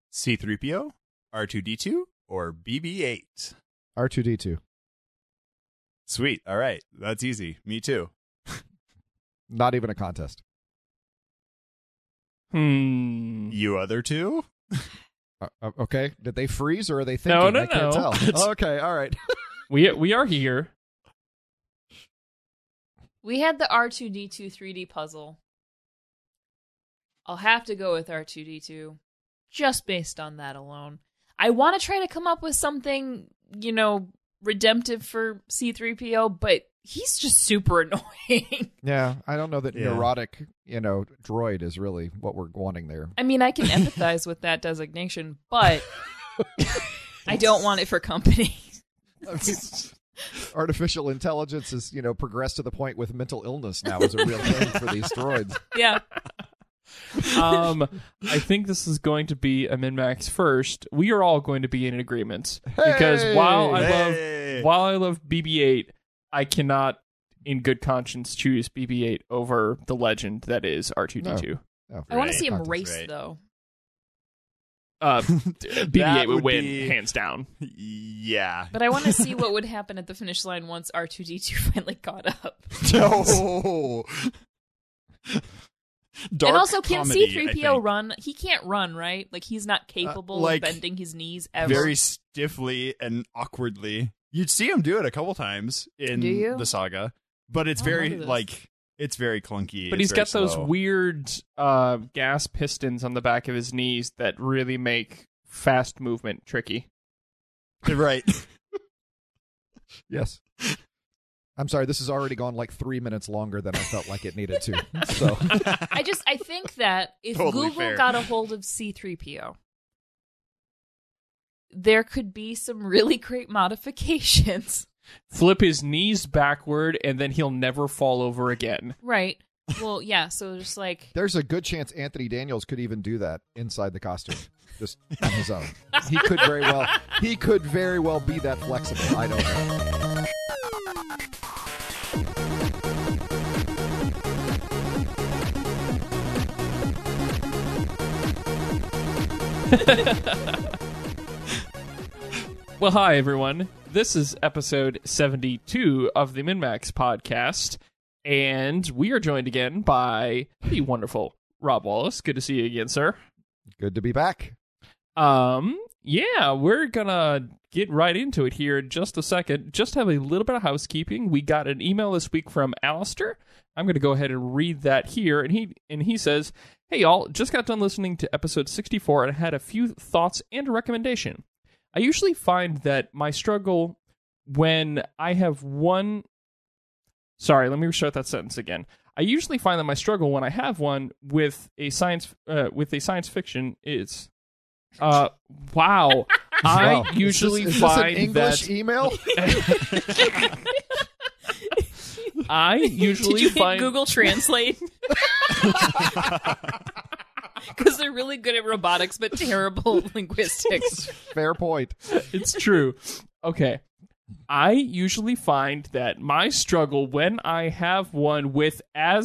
C-3PO, R2-D2, or BB-8? R2-D2. Sweet. All right. That's easy. Me too. Not even a contest. You other two? Okay. Did they freeze or are they thinking? No. I can't tell. Okay. All right. We are here. We had the R2-D2 3D puzzle. I'll have to go with R2-D2, just based on that alone. I want to try to come up with something, redemptive for C-3PO, but he's just super annoying. Yeah, I don't know that neurotic, droid is really what we're wanting there. I mean, I can empathize with that designation, but I don't want it for company. I mean, artificial intelligence has, progressed to the point with mental illness now is a real thing for these droids. Yeah. I think this is going to be a min-max first. We are all going to be in agreement because while I love BB-8, I cannot, in good conscience, choose BB-8 over the legend that is R2-D2. No. I want to see him Right. race, though. BB-8 would win, hands down. Yeah. But I want to see what would happen at the finish line once R2-D2 finally caught up. No. Dark and also, can comedy, C-3PO run? He can't run, right? Like, he's not capable of bending his knees ever. Very stiffly and awkwardly. You'd see him do it a couple times in the saga, but it's very it's very clunky. But he's got those weird gas pistons on the back of his knees that really make fast movement tricky. Right. Yes. I'm sorry, this has already gone like 3 minutes longer than I felt like it needed to. So I think that if Totally Google fair. got a hold of C-3PO, there could be some really great modifications. Flip his knees backward, and then he'll never fall over again. Right. Well, yeah, so just like... there's a good chance Anthony Daniels could even do that inside the costume, just on his own. He could very well be that flexible. I don't know. Well, hi, everyone. This is episode 72 of the MinMax podcast, and we are joined again by the wonderful Rob Wallace. Good to see you again, sir. Good to be back. Yeah, we're gonna get right into it here in just a second. Just have a little bit of housekeeping. We got an email this week from Alistair. I'm gonna go ahead and read that here, and he says, "Hey y'all, just got done listening to episode 64 and had a few thoughts and a recommendation. I usually find that my struggle when I have one... Sorry, let me restart that sentence again. I usually find that my struggle when I have one with a science fiction is... wow. I usually is find this an English email? I usually Did you find... hit Google Translate? Because they're really good at robotics, but terrible linguistics. Fair point. It's true. Okay. I usually find that my struggle when I have one with I'm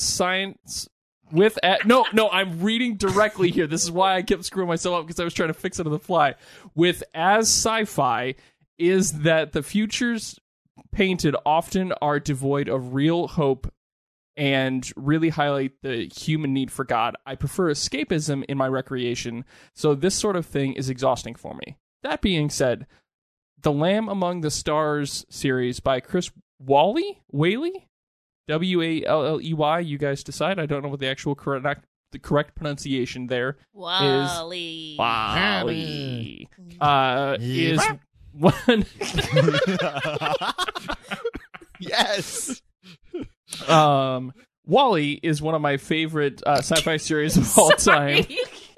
reading directly here. This is why I kept screwing myself up because I was trying to fix it on the fly. With as sci-fi is that the futures painted often are devoid of real hope and really highlight the human need for God. I prefer escapism in my recreation, so this sort of thing is exhausting for me. That being said, The Lamb Among the Stars series by Chris Whaley? W-A-L-L-E-Y, you guys decide. I don't know what the actual correct pronunciation there Wally. is. Wally. Is one... Yes. Wally is one of my favorite sci-fi series of all time.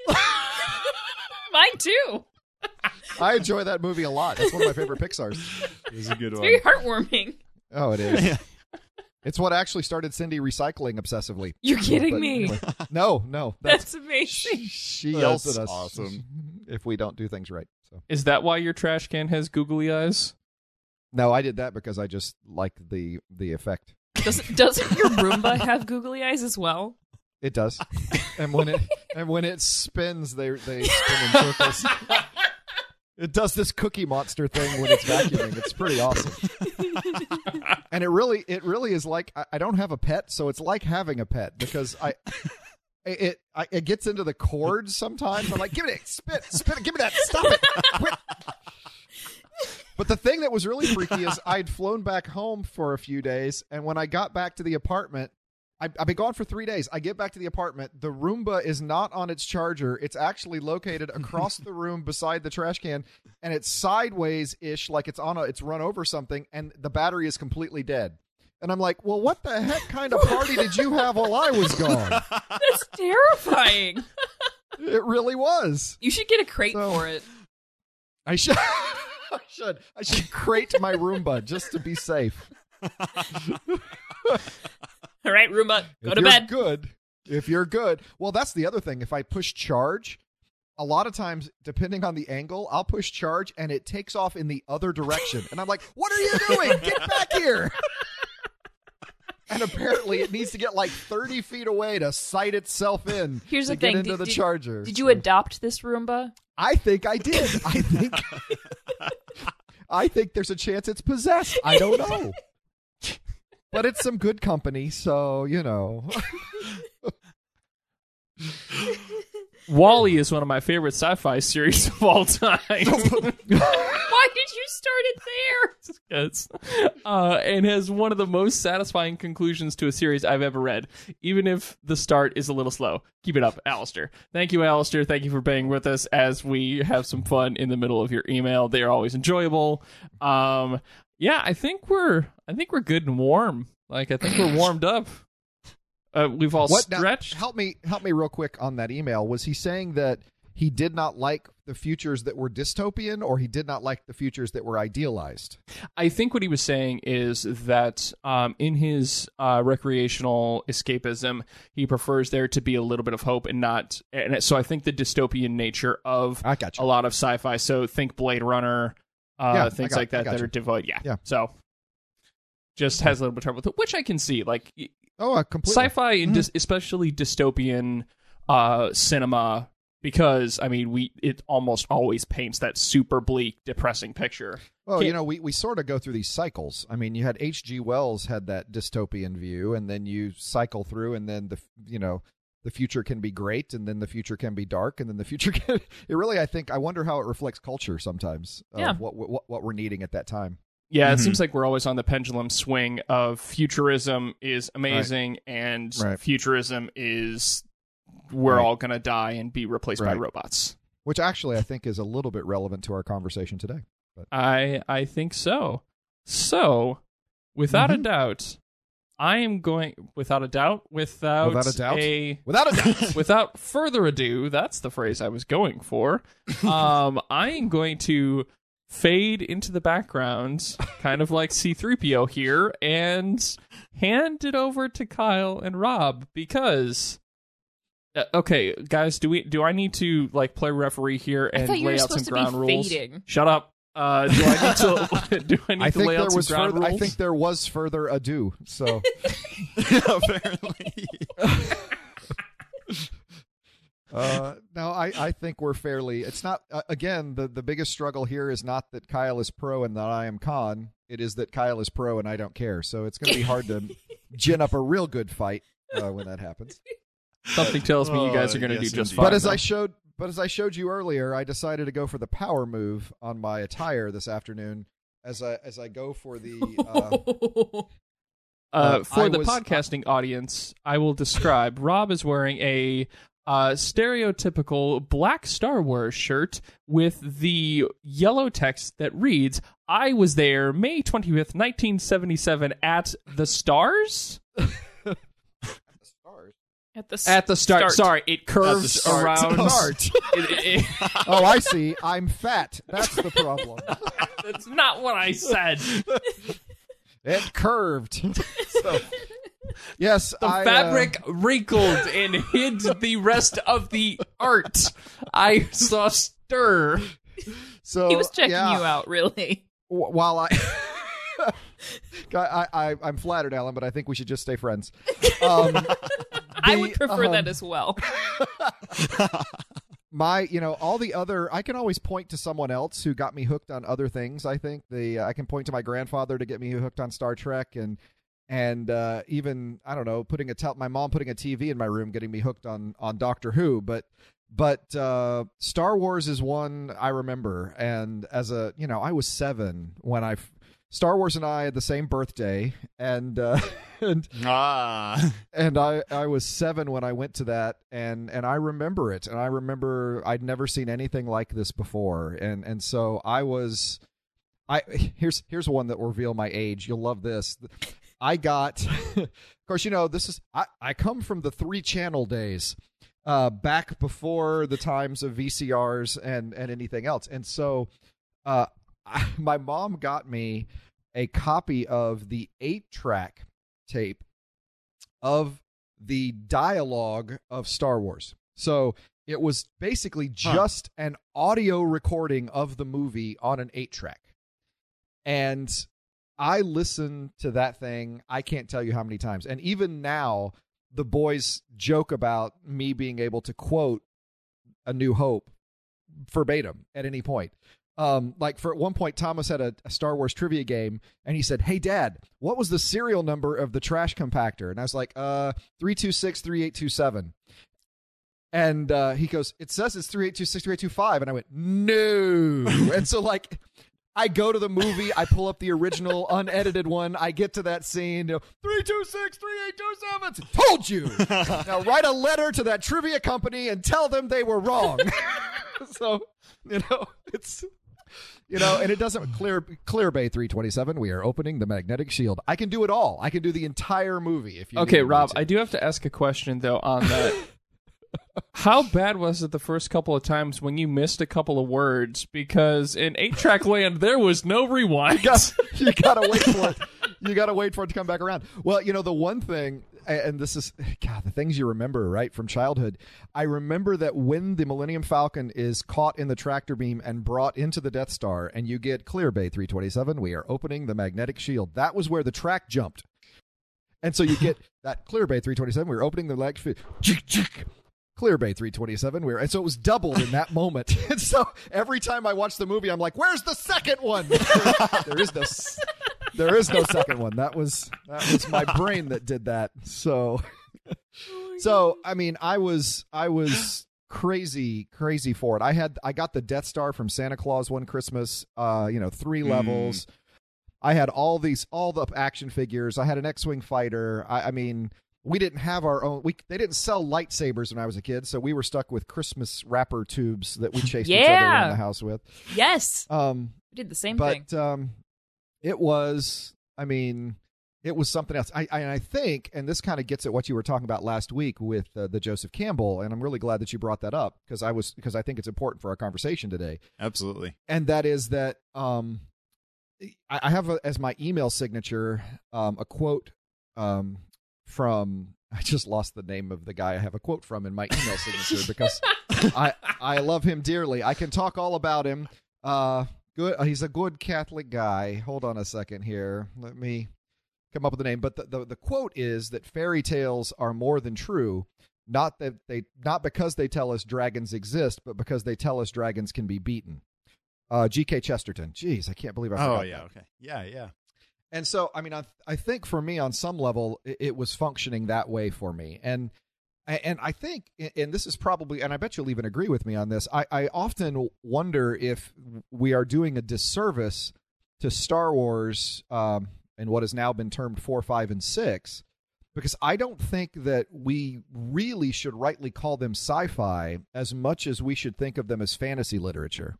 Mine too. I enjoy that movie a lot. It's one of my favorite Pixar's. It's a good one. Very heartwarming. Oh, it is. It's what actually started Cindy recycling obsessively. You're kidding But me. anyway. No. That's amazing. She yells That's at us awesome. if we don't do things right. So Is that why your trash can has googly eyes? no, I did that because I just like the effect. Doesn't your Roomba have googly eyes as well? It does. And when it spins, they spin in circles. It does this Cookie Monster thing when it's vacuuming. It's pretty awesome. And it really is like I don't have a pet, so it's like having a pet because it gets into the cords sometimes. I'm like, give it, spit it, give me that, stop it, quit. But the thing that was really freaky is I'd flown back home for a few days, and when I got back to the apartment, I've been gone for 3 days. I get back to the apartment. The Roomba is not on its charger. It's actually located across the room beside the trash can, and it's sideways-ish, like it's run over something, and the battery is completely dead. And I'm like, well, what the heck kind of party did you have while I was gone? That's terrifying. It really was. You should get a crate for it. I should. I should crate my Roomba just to be safe. All right, Roomba, go to bed. If you're good. Well, that's the other thing. If I push charge, a lot of times, depending on the angle, I'll push charge and it takes off in the other direction. And I'm like, what are you doing? Get back here. And apparently it needs to get like 30 feet away to sight itself in. Here's to the thing. Get into the charger. Did you adopt this Roomba? I think I did. I think there's a chance it's possessed. I don't know. But it's some good company, so, you know. WALL-E is one of my favorite sci-fi series of all time. Why did you start it there? And has one of the most satisfying conclusions to a series I've ever read, even if the start is a little slow. Keep it up, Alistair. Thank you, Alistair. Thank you for being with us as we have some fun in the middle of your email. They are always enjoyable. Yeah, I think we're good and warm. Like, I think we're warmed up. We've all stretched. Now, help me real quick on that email. Was he saying that he did not like the futures that were dystopian, or he did not like the futures that were idealized? I think what he was saying is that in his recreational escapism, he prefers there to be a little bit of hope and not. And so I think the dystopian nature of a lot of sci-fi. So think Blade Runner. Things like that are devoid. Yeah. So just has a little bit of trouble with it, which I can see. Like, completely. Sci-fi and especially dystopian cinema, because I mean, it almost always paints that super bleak, depressing picture. Well, we sort of go through these cycles. I mean, you had H.G. Wells had that dystopian view, and then you cycle through, and then the future can be great, and then the future can be dark, and then the future can... It really, I wonder how it reflects culture sometimes of what we're needing at that time. Yeah, it seems like we're always on the pendulum swing of futurism is amazing, and futurism is we're all going to die and be replaced by robots. Which actually I think is a little bit relevant to our conversation today. But. I think so. So, without a doubt... I am going, without a doubt, without further ado, that's the phrase I was going for. I am going to fade into the background, kind of like C-3PO here, and hand it over to Kyle and Rob because, okay, guys, do I need to like play referee here and lay out some ground rules? Fading. Shut up. Do I need to lay out some ground rules? I think there was further ado, so. Apparently. No, I think we're fairly... It's not... again, the biggest struggle here is not that Kyle is pro and that I am con. It is that Kyle is pro and I don't care. So it's going to be hard to gin up a real good fight when that happens. Something tells me you guys are going to do just fine. But as I showed you earlier, I decided to go for the power move on my attire this afternoon as I go for the for the podcasting audience, I will describe Rob is wearing a stereotypical black Star Wars shirt with the yellow text that reads, "I was there May 25th, 1977 at the Stars?" At the start. Sorry, it curves around. Oh, I see. I'm fat. That's the problem. That's not what I said. It curved. So, yes, the fabric wrinkled and hid the rest of the art. I saw stir. So he was checking you out, really. While I'm flattered, Alan, but I think we should just stay friends. I would prefer that as well. All the other, I can always point to someone else who got me hooked on other things. I think I can point to my grandfather to get me hooked on Star Trek, and even, I don't know, my mom putting a TV in my room, getting me hooked on Doctor Who. But Star Wars is one I remember. And as I was 7 when Star Wars and I had the same birthday, and I was 7 when I went to that, and I remember it, and I remember I'd never seen anything like this before, and so here's one that will reveal my age. You'll love this. I got, of course, I come from the 3-channel days, back before the times of VCRs and anything else, and so my mom got me a copy of the 8-track tape of the dialogue of Star Wars. So it was basically just an audio recording of the movie on an 8-track. And I listened to that thing, I can't tell you how many times. And even now, the boys joke about me being able to quote A New Hope verbatim at any point. Like at one point, Thomas had a Star Wars trivia game, and he said, "Hey, Dad, what was the serial number of the trash compactor?" And I was like, 3263827. And he goes, "It says it's 38263825." And I went, "No." And so, I go to the movie, I pull up the original unedited one, I get to that scene, 3263827. Told you. Now write a letter to that trivia company and tell them they were wrong. So, it's. And it doesn't clear Bay 327. We are opening the magnetic shield. I can do it all. I can do the entire movie if you. Okay, Rob, I do have to ask a question though on that. How bad was it the first couple of times when you missed a couple of words? Because in 8-track land, there was no rewind. You gotta wait for it. You gotta wait for it to come back around. Well, the one thing, and this is, God, the things you remember, right, from childhood. I remember that when the Millennium Falcon is caught in the tractor beam and brought into the Death Star, and you get Clear Bay 327, we are opening the magnetic shield. That was where the track jumped. And so you get that Clear Bay 327, we're opening the magnetic shield. Clear Bay 327. And so it was doubled in that moment. And so every time I watch the movie, I'm like, "Where's the second one?" There is no second one. That was my brain that did that. So, I mean, I was crazy for it. I got the Death Star from Santa Claus one Christmas. 3 levels. I had all the action figures. I had an X-Wing fighter. I mean. We didn't have our own. They didn't sell lightsabers when I was a kid, so we were stuck with Christmas wrapper tubes that we chased each other around the house with. Yes, we did the same thing. But it was. I mean, it was something else. I think, and this kind of gets at what you were talking about last week with the Joseph Campbell, and I'm really glad that you brought that up because I think it's important for our conversation today. Absolutely, and that is that I have as my email signature a quote. From I just lost the name of the guy I have a quote from in my email signature because I love him dearly. I can talk all about him. Good, he's a good Catholic guy. Hold on a second here. Let me come up with the name. But the quote is that fairy tales are more than true, not because they tell us dragons exist, but because they tell us dragons can be beaten. G.K. Chesterton. Jeez, I can't believe I forgot. Oh yeah, okay, yeah. And so, I mean, I think for me, on some level, it was functioning that way for me. And I think, and this is probably, and I bet you'll even agree with me on this, I often wonder if we are doing a disservice to Star Wars and what has now been termed 4, 5, and 6, because I don't think that we really should rightly call them sci-fi as much as we should think of them as fantasy literature.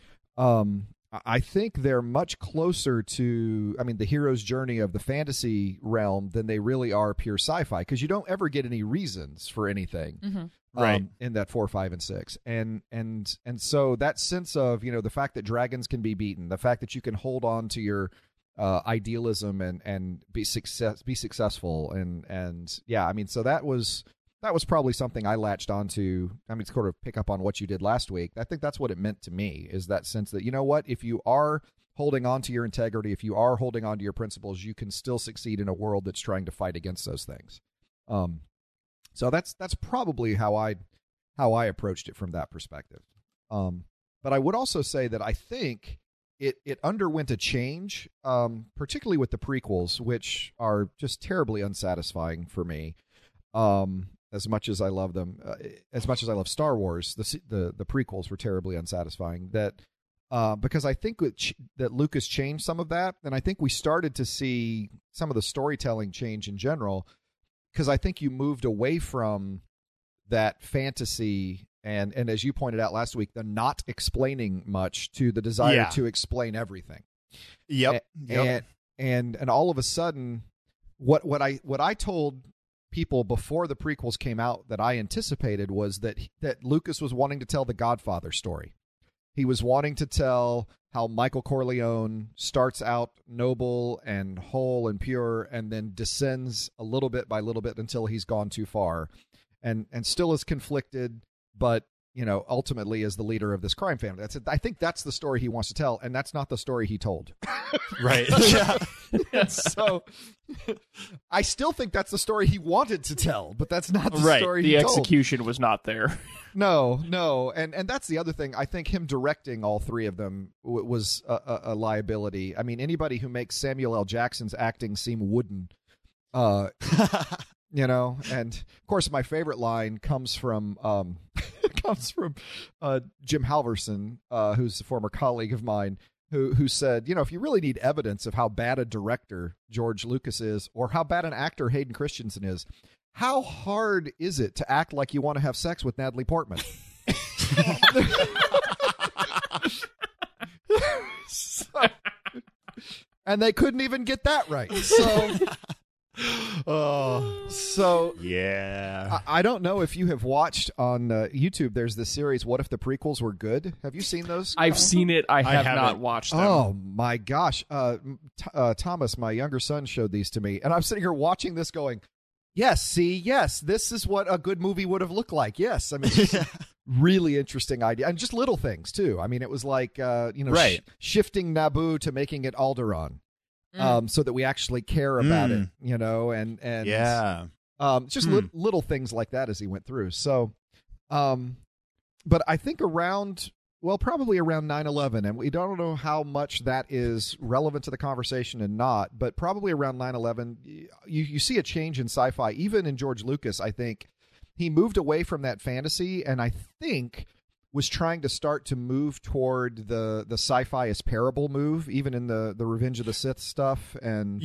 I think they're much closer to, the hero's journey of the fantasy realm than they really are pure sci-fi, because you don't ever get any reasons for anything right in that 4, 5, and 6. And so that sense of, the fact that dragons can be beaten, the fact that you can hold on to your idealism and be successful. And yeah, so that was probably something I latched onto. Sort of pick up on what you did last week. I think that's what it meant to me, is that sense that, if you are holding on to your integrity, if you are holding on to your principles, you can still succeed in a world that's trying to fight against those things. So that's probably how I approached it from that perspective. But I would also say that I think it underwent a change, particularly with the prequels, which are just terribly unsatisfying for me. As much as I love them, as much as I love Star Wars, the prequels were terribly unsatisfying. Because I think that Lucas changed some of that, and I think we started to see some of the storytelling change in general, because I think you moved away from that fantasy and as you pointed out last week, the not explaining much to the desire to explain everything. Yep. And all of a sudden, what I told people before the prequels came out that I anticipated was that Lucas was wanting to tell the Godfather story. He was wanting to tell how Michael Corleone starts out noble and whole and pure and then descends a little bit by little bit until he's gone too far and still is conflicted, but ultimately is the leader of this crime family. I think that's the story he wants to tell, and that's not the story he told. Right. Yeah. So I still think that's the story he wanted to tell, but that's not the story he told. The execution was not there. No. And that's the other thing. I think him directing all three of them was a liability. I mean, anybody who makes Samuel L. Jackson's acting seem wooden, and of course my favorite line comes from Jim Halverson, who's a former colleague of mine, who said, if you really need evidence of how bad a director George Lucas is or how bad an actor Hayden Christensen is, how hard is it to act like you want to have sex with Natalie Portman? And they couldn't even get that right. So yeah, I don't know if you have watched on YouTube. There's this series, What If the Prequels Were Good? Have you seen those? I've seen it. I have not watched them. Oh my gosh. Thomas, my younger son, showed these to me, and I'm sitting here watching this going, yes, this is what a good movie would have looked like. Yes. I mean, really interesting idea. And just little things too. I mean, it was like, shifting Naboo to making it Alderaan. So that we actually care about it, and yeah, just little things like that as he went through. So, but I think probably around 9/11, and we don't know how much that is relevant to the conversation and not, but probably around 9/11, you see a change in sci-fi, even in George Lucas. I think he moved away from that fantasy, and I think was trying to start to move toward the sci-fi as parable move, even in the Revenge of the Sith stuff, and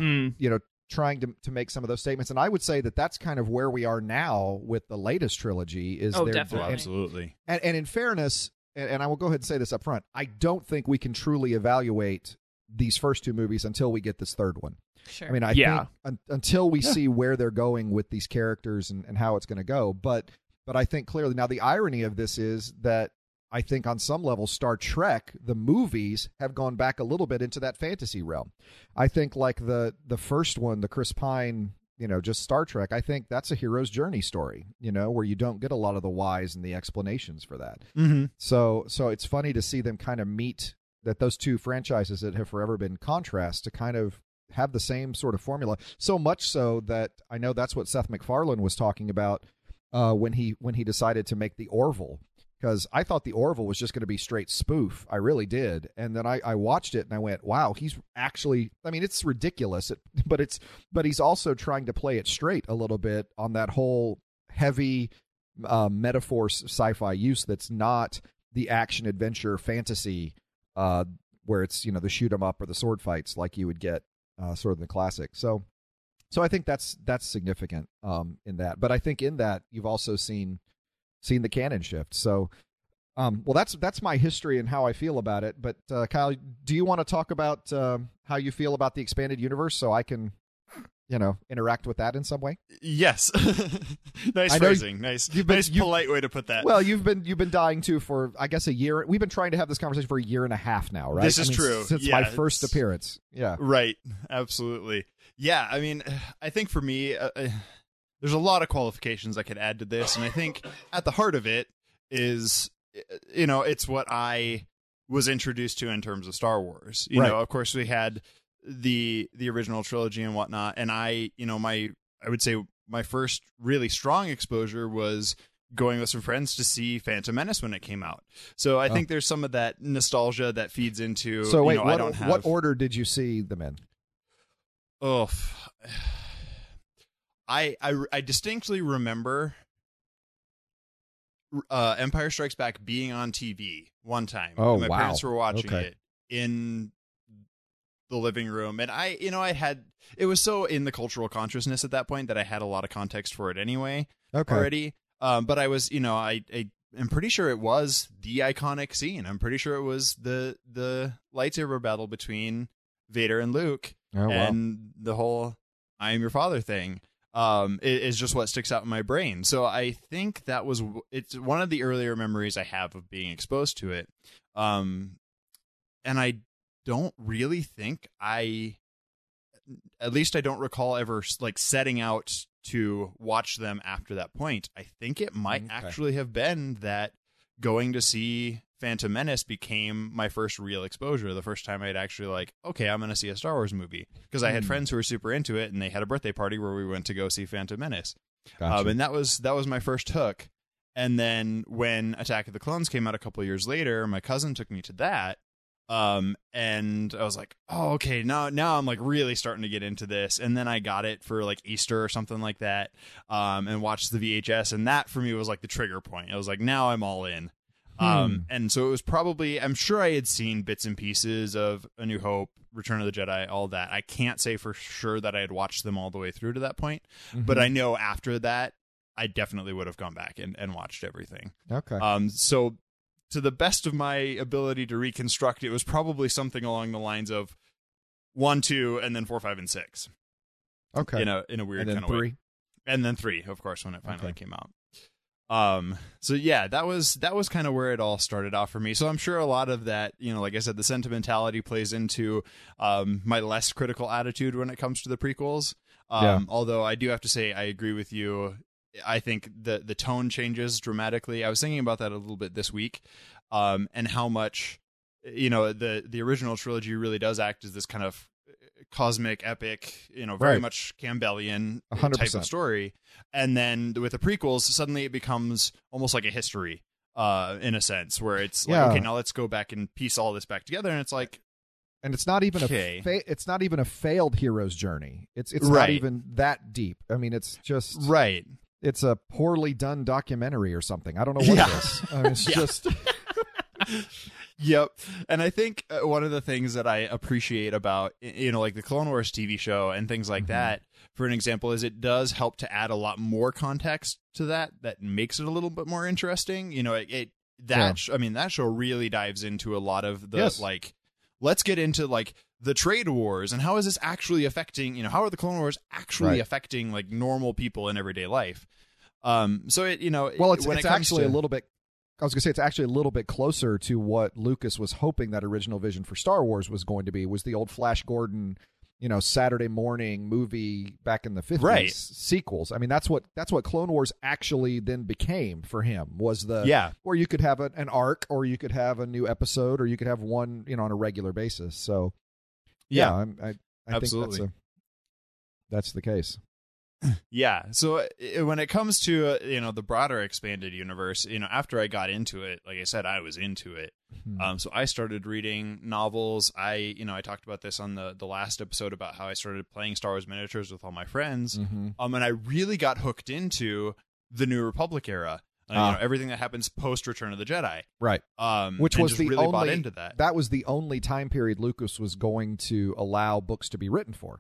trying to make some of those statements. And I would say that that's kind of where we are now with the latest trilogy. Definitely. Absolutely. And in fairness, and I will go ahead and say this up front, I don't think we can truly evaluate these first two movies until we get this third one. Sure. I mean, I think until we see where they're going with these characters and how it's going to go, but I think clearly now the irony of this is that I think on some level Star Trek, the movies, have gone back a little bit into that fantasy realm. I think like the first one, the Chris Pine, just Star Trek, I think that's a hero's journey story, where you don't get a lot of the whys and the explanations for that. Mm-hmm. So it's funny to see them kind of meet, that those two franchises that have forever been contrast to kind of have the same sort of formula. So much so that I know that's what Seth MacFarlane was talking about when he decided to make the Orville, because I thought the Orville was just going to be straight spoof. I really did. And then I watched it and I went, wow, he's actually, I mean, it's ridiculous, but he's also trying to play it straight a little bit on that whole heavy metaphor sci-fi use that's not the action adventure fantasy where it's, the shoot 'em up or the sword fights like you would get sort of the classic. So I think that's significant in that. But I think in that you've also seen the canon shift. So, that's my history and how I feel about it. But Kyle, do you want to talk about how you feel about the expanded universe so I can, interact with that in some way? Yes. Nice phrasing. Nice polite way to put that. Well, you've been dying to for, I guess, a year. We've been trying to have this conversation for a year and a half now, right? This is true. Since my first appearance. Yeah. Right. Absolutely. Yeah. I mean, I think for me, there's a lot of qualifications I could add to this. And I think at the heart of it is, it's what I was introduced to in terms of Star Wars. You know, of course we had the original trilogy and whatnot. And I would say my first really strong exposure was going with some friends to see Phantom Menace when it came out. So I think there's some of that nostalgia that feeds into. So wait, I don't have... what order did you see them in? Oh, I distinctly remember Empire Strikes Back being on TV one time. Oh, my wow. parents were watching Okay. it in the living room, and it was so in the cultural consciousness at that point that I had a lot of context for it anyway already. But I was, I'm pretty sure it was the iconic scene. I'm pretty sure it was the lightsaber battle between Vader and Luke, and the whole "I am your father" thing. Is just what sticks out in my brain. So I think it's one of the earlier memories I have of being exposed to it. And I don't really think at least I don't recall ever like setting out to watch them after that point. I think it might actually have been that going to see Phantom Menace became my first real exposure. The first time I'd actually like, okay, I'm going to see a Star Wars movie, because I had friends who were super into it, and they had a birthday party where we went to go see Phantom Menace. Gotcha. And that was my first hook. And then when Attack of the Clones came out a couple of years later, my cousin took me to that. And I was like, oh, okay, now I'm like really starting to get into this. And then I got it for like Easter or something like that, and watched the VHS, and that for me was like the trigger point. I was like, now I'm all in. And so it was probably, I'm sure I had seen bits and pieces of A New Hope, Return of the Jedi, all that. I can't say for sure that I had watched them all the way through to that point, but I know after that, I definitely would have gone back and watched everything. Okay. So to the best of my ability to reconstruct, it was probably something along the lines of 1, 2, and then 4, 5, and 6. Okay. In a weird kind of 3? way. And then 3, of course, when it finally came out. So yeah, that was kind of where it all started off for me. So I'm sure a lot of that, like I said, the sentimentality plays into my less critical attitude when it comes to the prequels. Although I do have to say, I agree with you. I think the tone changes dramatically. I was thinking about that a little bit this week, and how much, the original trilogy really does act as this kind of cosmic epic, very much Campbellian 100%. type of story. And then with the prequels, suddenly it becomes almost like a history, in a sense, where it's like, okay, now let's go back and piece all this back together. And it's like, and it's not even it's not even a failed hero's journey. It's not even that deep. I mean, it's just It's a poorly done documentary or something. I don't know what it is. I mean, it's just. Yep. And I think one of the things that I appreciate about, like the Clone Wars TV show and things like that, for an example, is it does help to add a lot more context to that makes it a little bit more interesting. That show really dives into a lot of the, like, let's get into like the trade wars and how is this actually affecting, how are the Clone Wars actually affecting like normal people in everyday life? So it's actually a little bit, I was going to say, it's actually a little bit closer to what Lucas was hoping that original vision for Star Wars was going to be, was the old Flash Gordon, Saturday morning movie back in the 50s sequels. I mean, that's what Clone Wars actually then became for him, was where you could have an arc, or you could have a new episode, or you could have one, on a regular basis. So I think that's the case. Yeah. So when it comes to, the broader expanded universe, after I got into it, like I said, I was into it. So I started reading novels. I talked about this on the last episode about how I started playing Star Wars miniatures with all my friends. And I really got hooked into the New Republic era. Everything that happens post Return of the Jedi. Right. Which was the really only, bought into that. That was the only time period Lucas was going to allow books to be written for.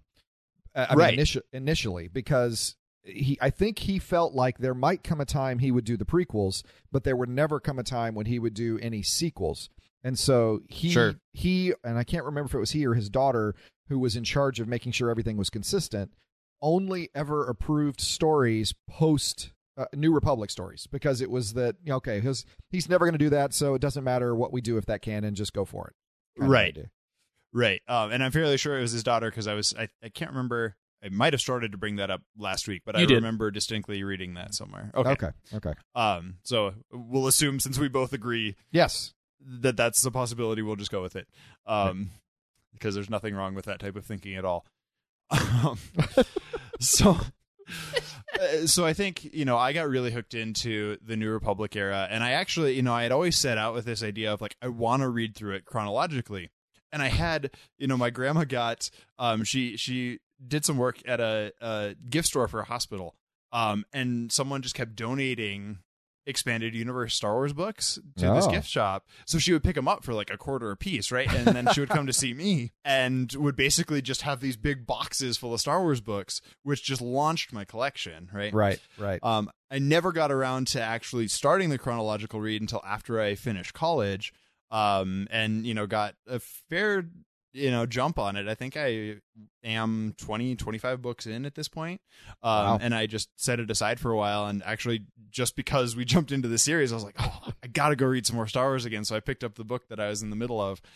Initially, because I think he felt like there might come a time he would do the prequels, but there would never come a time when he would do any sequels. And so he, and I can't remember if it was he or his daughter who was in charge of making sure everything was consistent, only ever approved stories post New Republic stories, because it was that, he's never going to do that, so it doesn't matter what we do with that canon, just go for it. Right. And I'm fairly sure it was his daughter, because I can't remember. I might have started to bring that up last week, but I remember distinctly reading that somewhere. Okay. So we'll assume, since we both agree, that that's a possibility, we'll just go with it. Because there's nothing wrong with that type of thinking at all. So So I think, I got really hooked into the New Republic era, and I actually, I had always set out with this idea of like, I want to read through it chronologically. And I had, my grandma got, she did some work at a gift store for a hospital. And someone just kept donating Expanded Universe Star Wars books to this gift shop. So she would pick them up for like $0.25 a piece, right? And then she would come to see me and would basically just have these big boxes full of Star Wars books, which just launched my collection, right? Right. I never got around to actually starting the chronological read until after I finished college, and, got a fair, jump on it. I think I am 20, 25 books in at this point. Wow. And I just set it aside for a while. And actually, just because we jumped into the series, I was like, oh, I got to go read some more Star Wars again. So I picked up the book that I was in the middle of.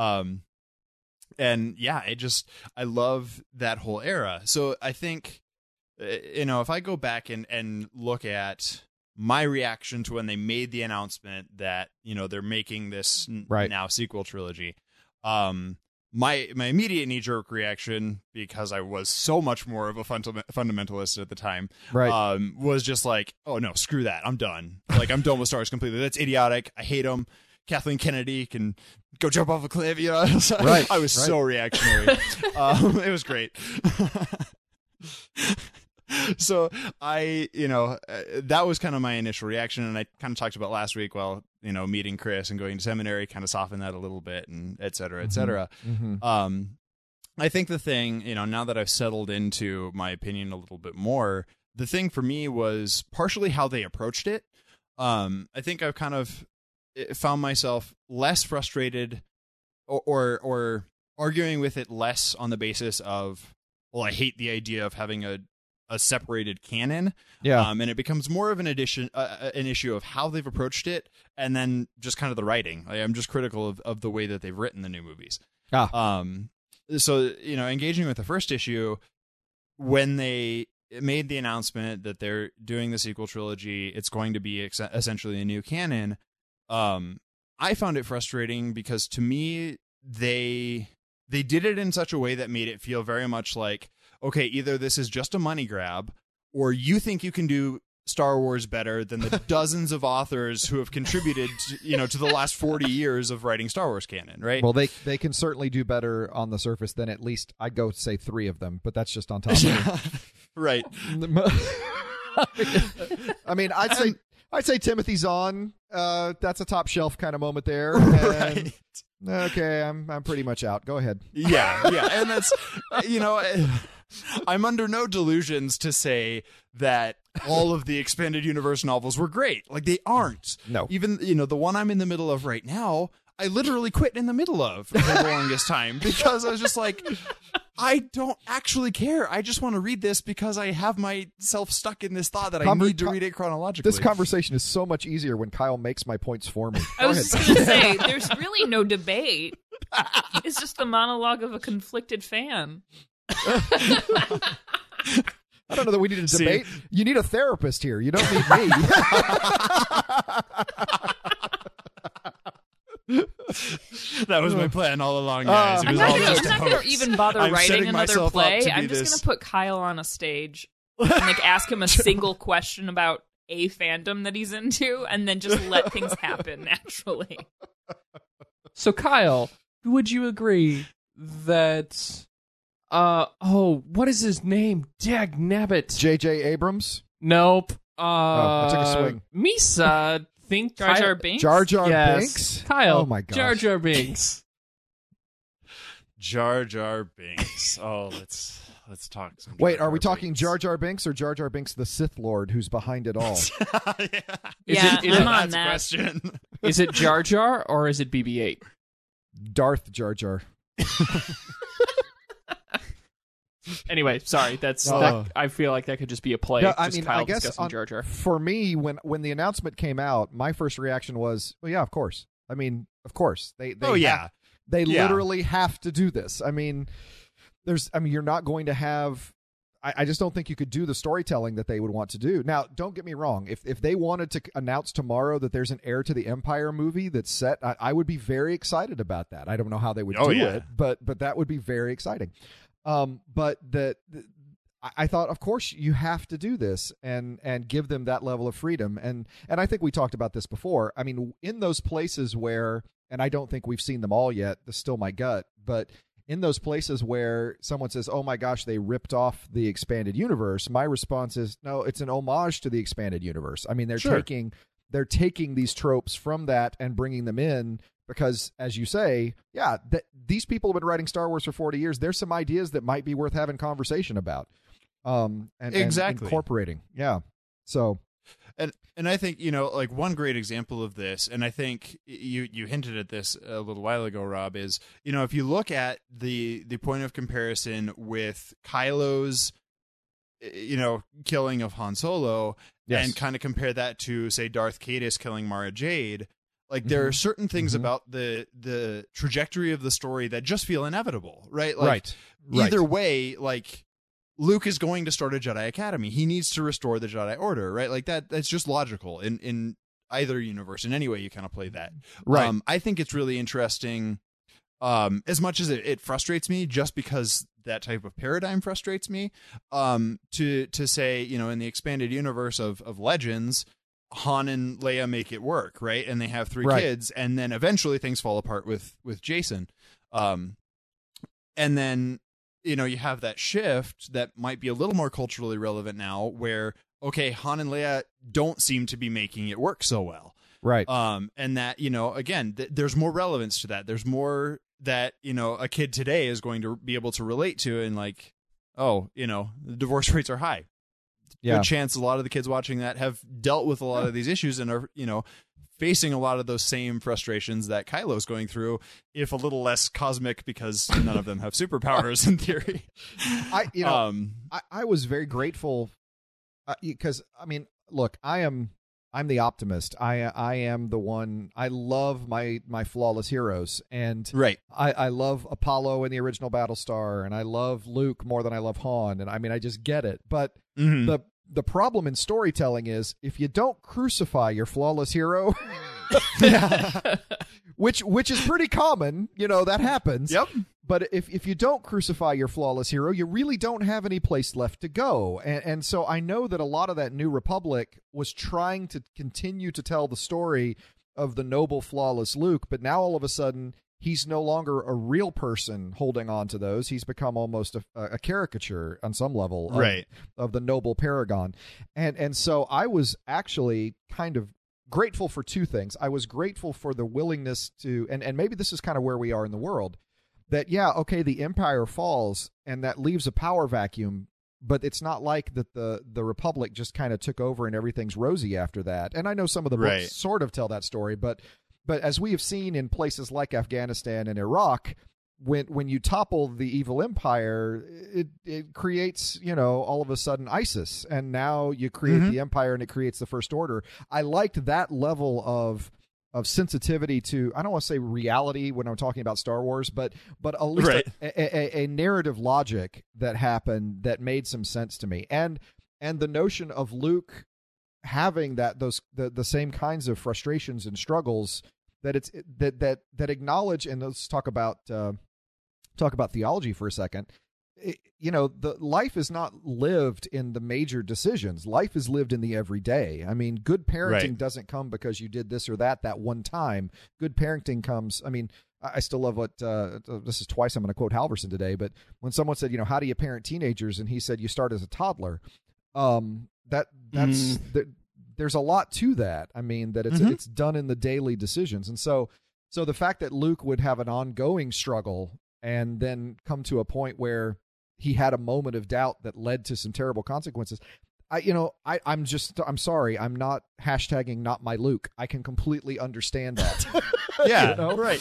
And yeah, I love that whole era. So I think, if I go back and look at my reaction to when they made the announcement that, they're making this now sequel trilogy, my immediate knee-jerk reaction, because I was so much more of a fundamentalist at the time, was just like, oh no, screw that, I'm done. Like, I'm done with Star Wars completely. That's idiotic. I hate them. Kathleen Kennedy can go jump off a cliff. I was so reactionary. It was great. So I, that was kind of my initial reaction, and I kind of talked about last week while, meeting Chris and going to seminary, kind of softened that a little bit, and et cetera, et cetera. Mm-hmm. I think the thing, now that I've settled into my opinion a little bit more, the thing for me was partially how they approached it. I think I've kind of found myself less frustrated or arguing with it less on the basis of, well, I hate the idea of having a separated canon. Yeah. And it becomes more of an issue of how they've approached it, and then just kind of the writing. I'm just critical of the way that they've written the new movies. So, engaging with the first issue, when they made the announcement that they're doing the sequel trilogy, it's going to be essentially a new canon. I found it frustrating because, to me, they did it in such a way that made it feel very much like, okay, either this is just a money grab, or you think you can do Star Wars better than the dozens of authors who have contributed to the last 40 years of writing Star Wars canon, right? Well, they can certainly do better on the surface than at least, I'd go say 3 of them, but that's just on top of it. Right. I mean, I'd say Timothy Zahn, that's a top shelf kind of moment there. And, okay, I'm pretty much out. Go ahead. Yeah. And that's, I'm under no delusions to say that all of the Expanded Universe novels were great. Like, they aren't. No. Even, the one I'm in the middle of right now, I literally quit in the middle of for the longest time, because I was just like, I don't actually care. I just want to read this because I have myself stuck in this thought that I need to read it chronologically. This conversation is so much easier when Kyle makes my points for me. I was just going to say, there's really no debate. It's just the monologue of a conflicted fan. I don't know that we need a debate. You need a therapist here. You don't need me. That was my plan all along, guys. I'm not going to even bother writing another play. I'm just going to put Kyle on a stage and ask him a single question about a fandom that he's into, and then just let things happen naturally. So, Kyle, would you agree that what is his name? Dag nabbit. J.J. Abrams? Nope. I took a swing. Misa think Jar Jar Binks? Jar Jar Yes. Binks? Kyle. Oh my gosh. Jar Jar Binks. Jar Jar Binks. Oh, let's talk some Wait, are we talking Jar Jar Binks or Jar Jar Binks the Sith Lord who's behind it all? Yeah, I'm on that's that. question. Is it Jar Jar or is it BB-8? Darth Jar Jar. Anyway, sorry. That's Oh. that, I feel like that could just be a play. No, Just Kyle I guess discussing Jar Jar. for me, when the announcement came out, my first reaction was, well, yeah, of course. I mean, of course. They literally have to do this. I mean, you're not going to have. I just don't think you could do the storytelling that they would want to do. Now, don't get me wrong. If they wanted to announce tomorrow that there's an Heir to the Empire movie that's set, I would be very excited about that. I don't know how they would do it, but that would be very exciting. But I thought, of course, you have to do this and give them that level of freedom. And I think we talked about this before. I mean, in those places where, and I don't think we've seen them all yet, this is still my gut, but in those places where someone says, oh my gosh, they ripped off the expanded universe, my response is, no, it's an homage to the expanded universe. I mean, they're taking these tropes from that and bringing them in because, as you say, yeah, these people have been writing Star Wars for 40 years. There's some ideas that might be worth having conversation about. And incorporating. Yeah. So, and I think, like one great example of this, and I think you hinted at this a little while ago, Rob, is, if you look at the point of comparison with Kylo's, killing of Han Solo, yes, and kind of compare that to, say, Darth Caedus killing Mara Jade, like there are certain things about the trajectory of the story that just feel inevitable, right? Like, either way, like, Luke is going to start a Jedi Academy. He needs to restore the Jedi Order, right? Like that's just logical in either universe. In any way you kind of play that. Right. I think it's really interesting, as much as it frustrates me, just because that type of paradigm frustrates me, to say, in the expanded universe of Legends, Han and Leia make it work, right? And they have 3 kids, and then eventually things fall apart with Jason. And then you have that shift that might be a little more culturally relevant now where, okay, Han and Leia don't seem to be making it work so well. Right. And that, again, there's more relevance to that. There's more that, a kid today is going to be able to relate to, and like, oh, the divorce rates are high. Yeah. Good chance a lot of the kids watching that have dealt with a lot of these issues and are, facing a lot of those same frustrations that Kylo's going through, if a little less cosmic, because none of them have superpowers in theory. I was very grateful because look, I'm the optimist. I am the one. I love my flawless heroes, and I love Apollo in the original Battlestar, and I love Luke more than I love Han, and I just get it. But the problem in storytelling is if you don't crucify your flawless hero, which is pretty common, that happens. Yep. But if you don't crucify your flawless hero, you really don't have any place left to go. And so I know that a lot of that New Republic was trying to continue to tell the story of the noble, flawless Luke, but now all of a sudden he's no longer a real person holding on to those. He's become almost a caricature on some level of the noble paragon. And so I was actually kind of grateful for 2 things. I was grateful for the willingness to, and maybe this is kind of where we are in the world, that, yeah, okay, the Empire falls and that leaves a power vacuum, but it's not like that the Republic just kind of took over and everything's rosy after that. And I know some of the books sort of tell that story, but as we have seen in places like Afghanistan and Iraq, when you topple the evil empire, it creates, all of a sudden ISIS, and now you create the empire and it creates the First Order. I liked that level of sensitivity to, I don't want to say reality when I'm talking about Star Wars, but at least a narrative logic that happened that made some sense to me, and the notion of Luke having the same kinds of frustrations and struggles that acknowledge. And let's talk about theology for a second. The life is not lived in the major decisions. Life is lived in the everyday. I mean, good parenting doesn't come because you did this or that one time. Good parenting comes, I still love what, this is twice I'm going to quote Halverson today, but when someone said, how do you parent teenagers? And he said, you start as a toddler. There's a lot to that. That it's done in the daily decisions. And so the fact that Luke would have an ongoing struggle and then come to a point where he had a moment of doubt that led to some terrible consequences. I'm sorry. I'm not hashtagging not my Luke. I can completely understand that. Yeah. Right.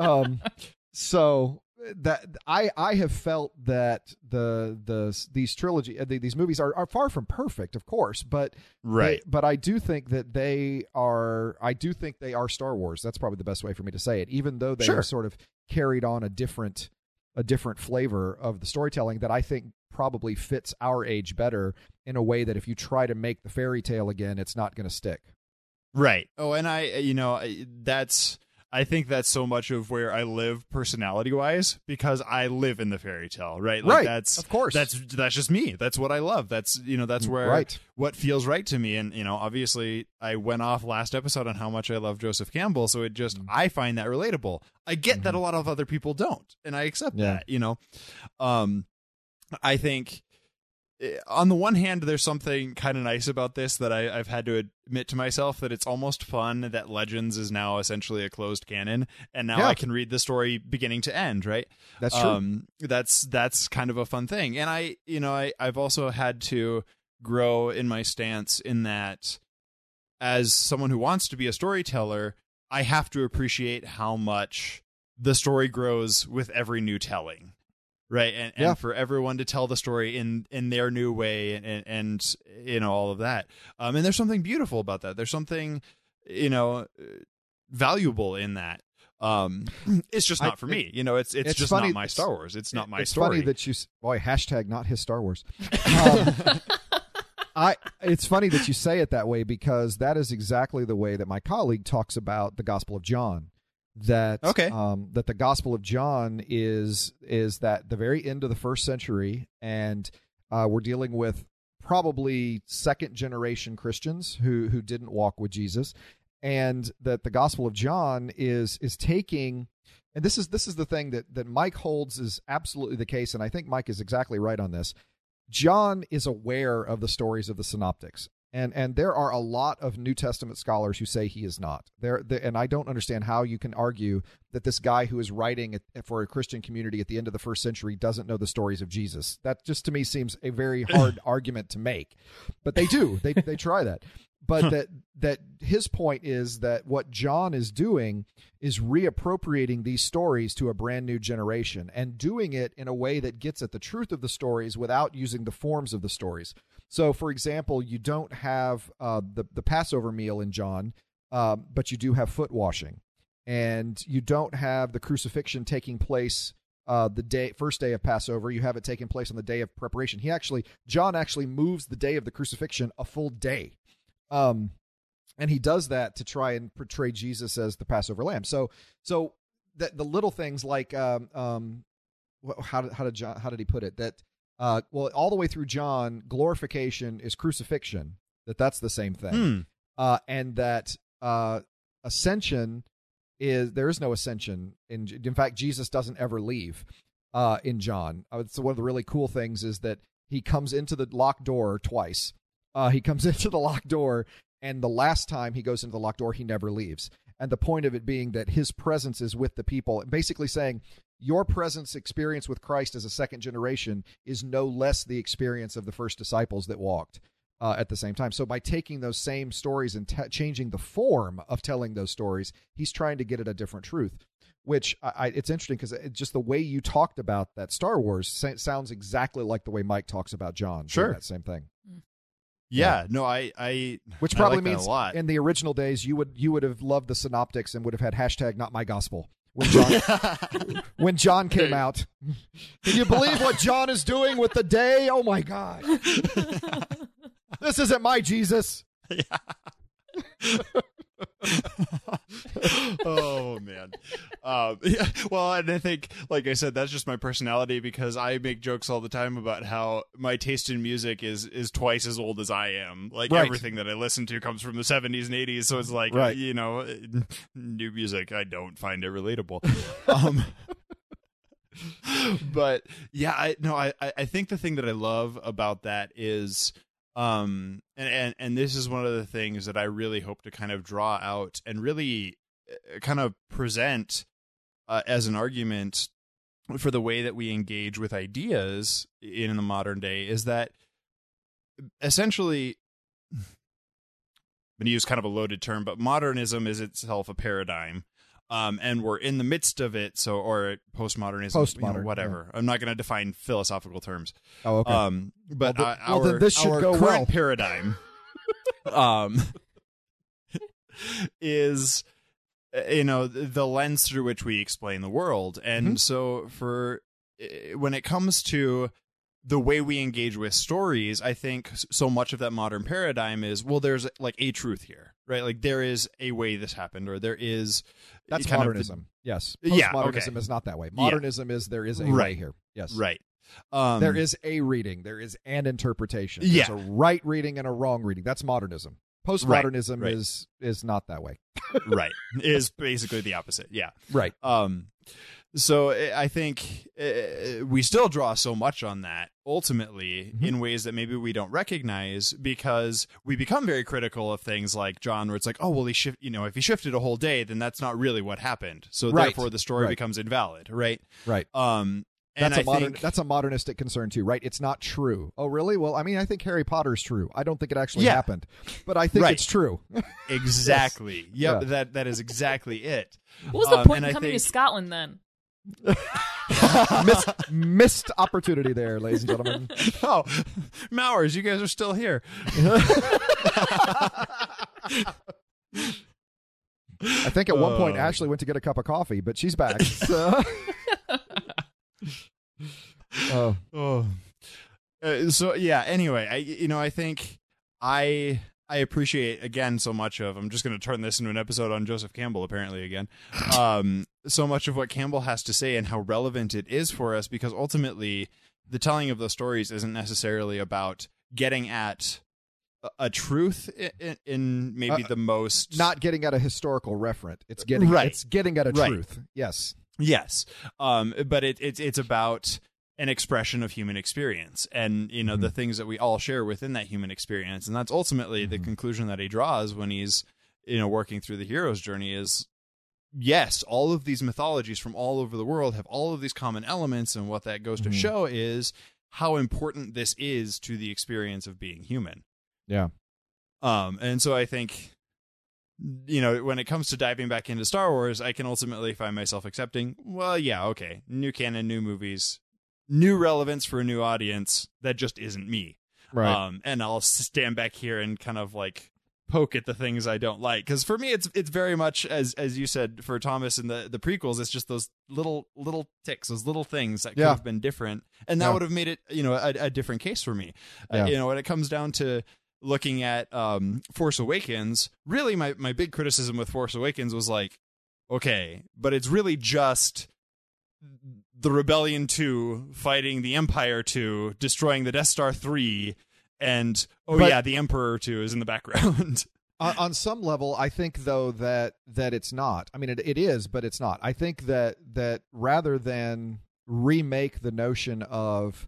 So that I have felt that these trilogy these movies are far from perfect, of course, but but I do think that they are Star Wars. That's probably the best way for me to say it, even though they have sort of carried on a different flavor of the storytelling that I think probably fits our age better in a way that if you try to make the fairy tale again, it's not going to stick. Right. Oh, and I think that's so much of where I live personality-wise, because I live in the fairy tale, right? Right, That's, of course. That's just me. That's what I love. That's where Right. what feels right to me. And obviously, I went off last episode on how much I love Joseph Campbell, so it just I find that relatable. I get that a lot of other people don't, and I accept that. I think, on the one hand, there's something kind of nice about this that I've had to admit to myself, that it's almost fun that Legends is now essentially a closed canon, and now I can read the story beginning to end, right? That's true. That's kind of a fun thing. And I've also had to grow in my stance in that, as someone who wants to be a storyteller, I have to appreciate how much the story grows with every new telling. Right. And for everyone to tell the story in their new way and all of that. And there's something beautiful about that. There's something, valuable in that. It's just not for me. It's just funny, not my Star Wars. It's not my it's story. Funny that hashtag not his Star Wars. It's funny that you say it that way, because that is exactly the way that my colleague talks about the Gospel of John. That the Gospel of John is that the very end of the first century, and we're dealing with probably second generation Christians who didn't walk with Jesus, and that the Gospel of John is taking, and this is the thing that Mike holds is absolutely the case, and I think Mike is exactly right on this. John is aware of the stories of the synoptics. And there are a lot of New Testament scholars who say he is not. And I don't understand how you can argue that this guy who is writing for a Christian community at the end of the first century doesn't know the stories of Jesus. That just to me seems a very hard argument to make. But they do. They try that. But that his point is that what John is doing is reappropriating these stories to a brand new generation, and doing it in a way that gets at the truth of the stories without using the forms of the stories. So, for example, you don't have the Passover meal in John, but you do have foot washing, and you don't have the crucifixion taking place the first day of Passover. You have it taking place on the day of preparation. John actually moves the day of the crucifixion a full day. And he does that to try and portray Jesus as the Passover lamb. So that the little things like, how did he put it? That, all the way through John, glorification is crucifixion, that's the same thing. And that, ascension there is no ascension. In fact, Jesus doesn't ever leave, in John. So one of the really cool things is that he comes into the locked door twice. He comes into the locked door, and the last time he goes into the locked door, he never leaves. And the point of it being that his presence is with the people, basically saying your presence experience with Christ as a second generation is no less the experience of the first disciples that walked at the same time. So by taking those same stories and changing the form of telling those stories, he's trying to get at a different truth. Which it's interesting because just the way you talked about that Star Wars sounds exactly like the way Mike talks about John. Sure, that same thing. Yeah, no, I which probably like means a lot. In the original days you would have loved the synoptics and would have had hashtag not my gospel when John when John came out. Can you believe what John is doing with the day? Oh my God. This isn't my Jesus. Yeah. Oh man. Yeah, well, and I think, like I said, that's just my personality, because I make jokes all the time about how my taste in music is twice as old as I am. Like right. Everything that I listen to comes from the 70s and 80s, so it's like right. New music, I don't find it relatable. But yeah, I think the thing that I love about that is and this is one of the things that I really hope to kind of draw out and really kind of present as an argument for the way that we engage with ideas in the modern day, is that essentially, I'm going to use kind of a loaded term, but modernism is itself a paradigm. And we're in the midst of it, or postmodernism, whatever. Yeah. I'm not going to define philosophical terms. Oh, okay. But then this should our go current well. paradigm is, the lens through which we explain the world. And so when it comes to the way we engage with stories, I think so much of that modern paradigm is, well, there's like a truth here, right? Like there is a way this happened, or there is. That's kind of modernism. Yes. Yeah, Postmodernism okay. is not that way. Modernism is there is a way Right. here. Yes. Right. There is a reading. There is an interpretation. Yeah. There's a right reading and a wrong reading. That's modernism. Postmodernism Right. is not that way. right. Is basically the opposite. Yeah. Right. So I think we still draw so much on that ultimately in ways that maybe we don't recognize, because we become very critical of things like John, where it's like, oh, well, if he shifted a whole day, then that's not really what happened. So Right. therefore the story Right. becomes invalid. Right. Right. And That's I a modern. think, That's a modernistic concern too, right? It's not true. Oh, really? Well, I mean, I think Harry Potter's true. I don't think it actually Yeah. happened, but I think Right. it's true. exactly. Yep. Yeah. That is exactly it. What was the point and in I coming to think- Scotland then? Missed opportunity there, ladies and gentlemen. Oh, Mowers, you guys are still here. I think at one point Oh. Ashley went to get a cup of coffee, but she's back. So, Oh. So yeah. Anyway, I think I appreciate again so much of. I'm just going to turn this into an episode on Joseph Campbell. Apparently, again, so much of what Campbell has to say and how relevant it is for us, because ultimately, the telling of those stories isn't necessarily about getting at a truth in maybe the most not getting at a historical referent. It's getting Right. It's getting at a Right. truth. Yes. Yes. But it's about an expression of human experience, and the things that we all share within that human experience, and that's ultimately the conclusion that he draws when he's working through the hero's journey is, yes, all of these mythologies from all over the world have all of these common elements, and what that goes to show is how important this is to the experience of being human. Yeah. And so I think, when it comes to diving back into Star Wars, I can ultimately find myself accepting, well, yeah, okay, new canon, new movies, new relevance for a new audience. That just isn't me. Right. And I'll stand back here and kind of like poke at the things I don't like. Because for me, it's very much, as you said, for Thomas in the prequels, it's just those little ticks, those little things that could Yeah. have been different. And that Yeah. would have made it, a different case for me. Yeah. When it comes down to looking at Force Awakens, really my big criticism with Force Awakens was like, okay, but it's really just the Rebellion 2 fighting the Empire 2, destroying the Death Star 3, and the Emperor 2 is in the background. On some level, I think though that it's not. I mean, it is, but it's not. I think that rather than remake the notion of,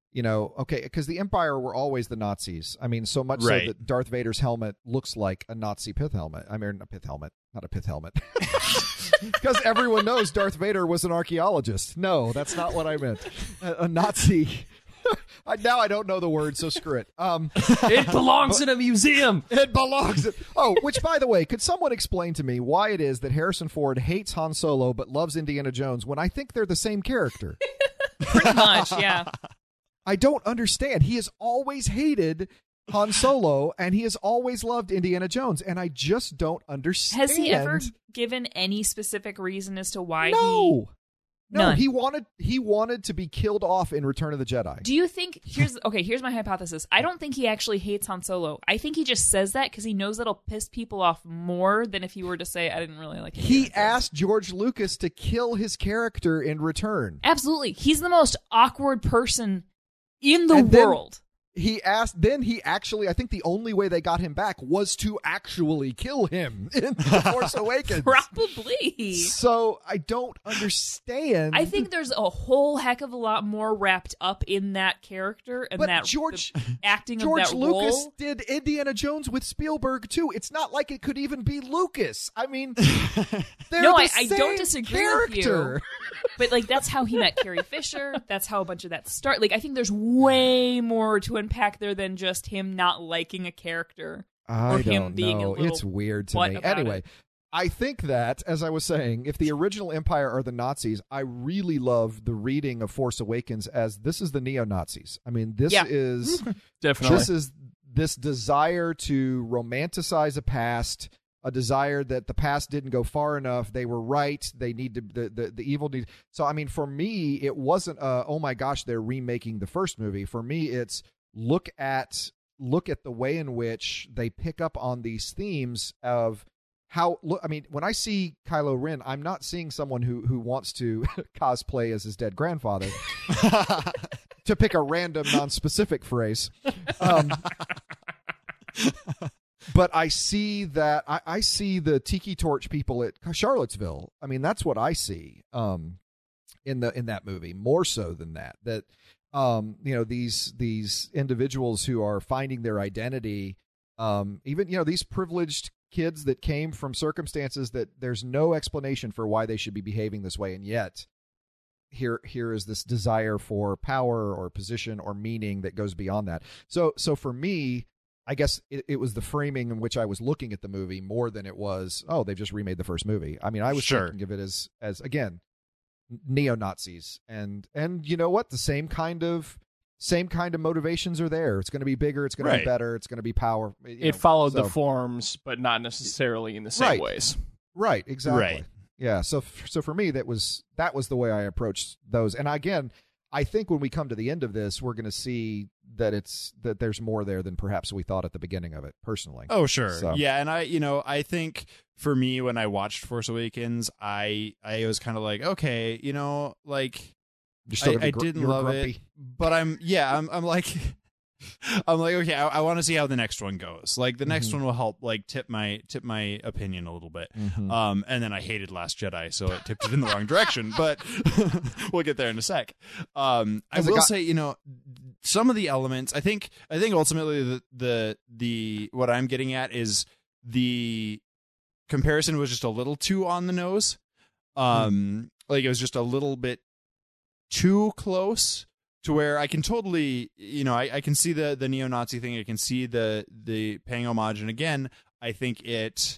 okay, because the Empire were always the Nazis. I mean, so much Right. so that Darth Vader's helmet looks like a Nazi pith helmet. I mean, a pith helmet, not a pith helmet. Because everyone knows Darth Vader was an archaeologist. No, that's not what I meant. A Nazi. Now I don't know the word, so screw it. It belongs in a museum. It belongs. Oh, which, by the way, could someone explain to me why it is that Harrison Ford hates Han Solo but loves Indiana Jones when I think they're the same character? Pretty much, yeah. I don't understand. He has always hated Han Solo, and he has always loved Indiana Jones, and I just don't understand. Has he ever given any specific reason as to why No. No, None. he wanted to be killed off in Return of the Jedi. Do you think here's my hypothesis. I don't think he actually hates Han Solo. I think he just says that because he knows that'll piss people off more than if he were to say I didn't really like it. He asked George Lucas to kill his character in Return. Absolutely. He's the most awkward person in the And then- world. He asked, then he actually, I think the only way they got him back was to actually kill him in The Force Awakens. Probably. So I don't understand. I think there's a whole heck of a lot more wrapped up in that character and But that George the acting George of that Lucas role. did Indiana Jones with Spielberg too. It's not like it could even be Lucas. I mean, they're No, the I don't same disagree with you. character. But like that's how he met Carrie Fisher. That's how a bunch of that start. Like I think there's way more to unpack there than just him not liking a character. I Or him don't being a know. little It's weird to butt me. about Anyway, it. I think that, as I was saying, if the original Empire are the Nazis, I really love the reading of Force Awakens as this is the neo-Nazis. I mean, this Yeah. is Definitely. this is this desire to romanticize a past a desire that the past didn't go far enough. They were right. They need to the evil need. So I mean, for me, it wasn't oh my gosh, they're remaking the first movie. For me, it's look at the way in which they pick up on these themes of how. Look, I mean, when I see Kylo Ren, I'm not seeing someone who wants to cosplay as his dead grandfather. To pick a random, non-specific phrase. But I see that I see the Tiki Torch people at Charlottesville. I mean, that's what I see in that movie, more so than that. That these individuals who are finding their identity, even these privileged kids that came from circumstances that there's no explanation for why they should be behaving this way, and yet here is this desire for power or position or meaning that goes beyond that. So for me, I guess it was the framing in which I was looking at the movie more than it was, oh, they've just remade the first movie. I mean, I was thinking of it as again, neo-Nazis, and you know what? The same kind of motivations are there. It's going to be bigger. It's going to be better. It's going to be power. It followed the forms, but not necessarily in the same ways. Right. Exactly. Right. Yeah. So for me, that was the way I approached those. And again, I think when we come to the end of this, we're going to see that there's more there than perhaps we thought at the beginning of it, personally. Oh, sure. So. Yeah. And I think for me, when I watched Force Awakens, I was kind of like, okay, like I didn't love grumpy. it, but I'm like, okay, I want to see how the next one goes. Like the next one will help like tip my opinion a little bit. And then I hated Last Jedi, so it tipped it in the wrong direction, but we'll get there in a sec. I will say, some of the elements, I think ultimately the what I'm getting at is the comparison was just a little too on the nose. Like it was just a little bit too close to where I can totally, I can see the neo-Nazi thing. I can see the paying homage. And again, I think it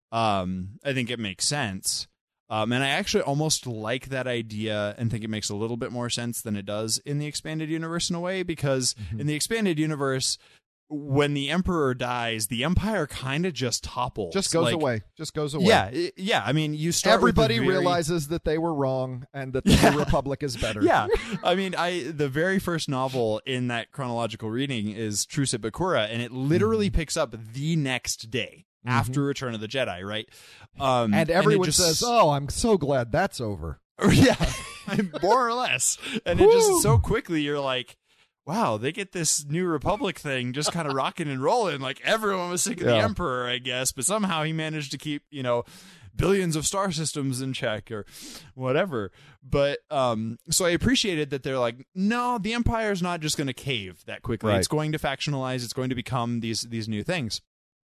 makes sense. And I actually almost like that idea and think it makes a little bit more sense than it does in the expanded universe in a way, because in the expanded universe, when the Emperor dies, the Empire kind of just topples. Just goes away. Yeah. I mean, you start everybody realizes that they were wrong and that the Republic is better. Yeah. I mean, the very first novel in that chronological reading is Truce at Bakura, and it literally picks up the next day after Return of the Jedi, right? And everyone says, "Oh, I'm so glad that's over." Yeah, more or less. And it just so quickly, you're like, wow, they get this New Republic thing just kind of rocking and rolling. Like everyone was sick of the Emperor, I guess, but somehow he managed to keep, billions of star systems in check or whatever. But so I appreciated that they're like, no, the Empire's not just going to cave that quickly. Right. It's going to factionalize. It's going to become these new things.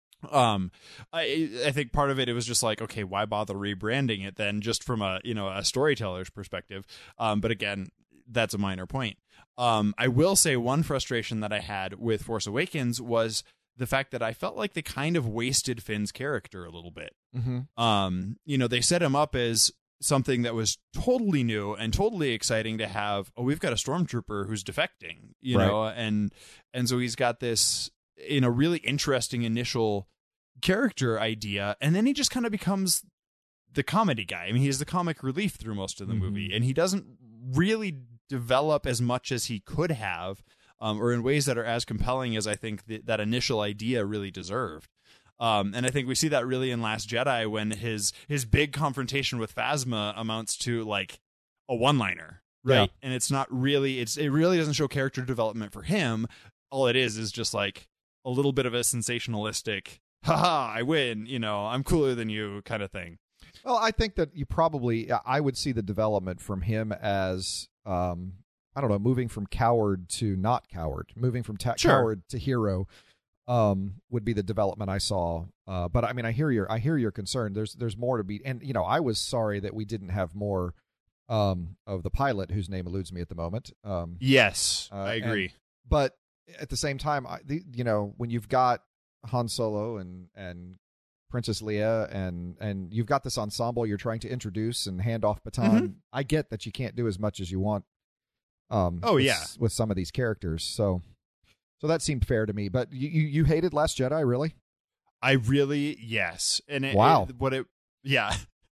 I think part of it was just like, okay, why bother rebranding it then, just from a storyteller's perspective? But again, that's a minor point. I will say one frustration that I had with Force Awakens was the fact that I felt like they kind of wasted Finn's character a little bit. They set him up as something that was totally new and totally exciting to have. Oh, we've got a stormtrooper who's defecting, know, and so he's got this, really interesting initial character idea, and then he just kind of becomes the comedy guy. I mean, he's the comic relief through most of the movie, and he doesn't really develop as much as he could have, or in ways that are as compelling as I think that initial idea really deserved. And I think we see that really in Last Jedi when his big confrontation with Phasma amounts to like a one-liner, right? Yeah. And it's not really, it really doesn't show character development for him. All it is just like a little bit of a sensationalistic, haha, I win, I'm cooler than you kind of thing. Well, I think that I would see the development from him as, I don't know, moving from coward to not coward, moving from coward to hero, would be the development I saw. But I mean, I hear your concern. There's more to be, and I was sorry that we didn't have more of the pilot, whose name eludes me at the moment. Yes, I agree. But at the same time, when you've got Han Solo and Princess Leia and you've got this ensemble you're trying to introduce and hand off baton, I get that you can't do as much as you want. With some of these characters, so that seemed fair to me. But you hated Last Jedi, really? I really, yes. And Wow. yeah.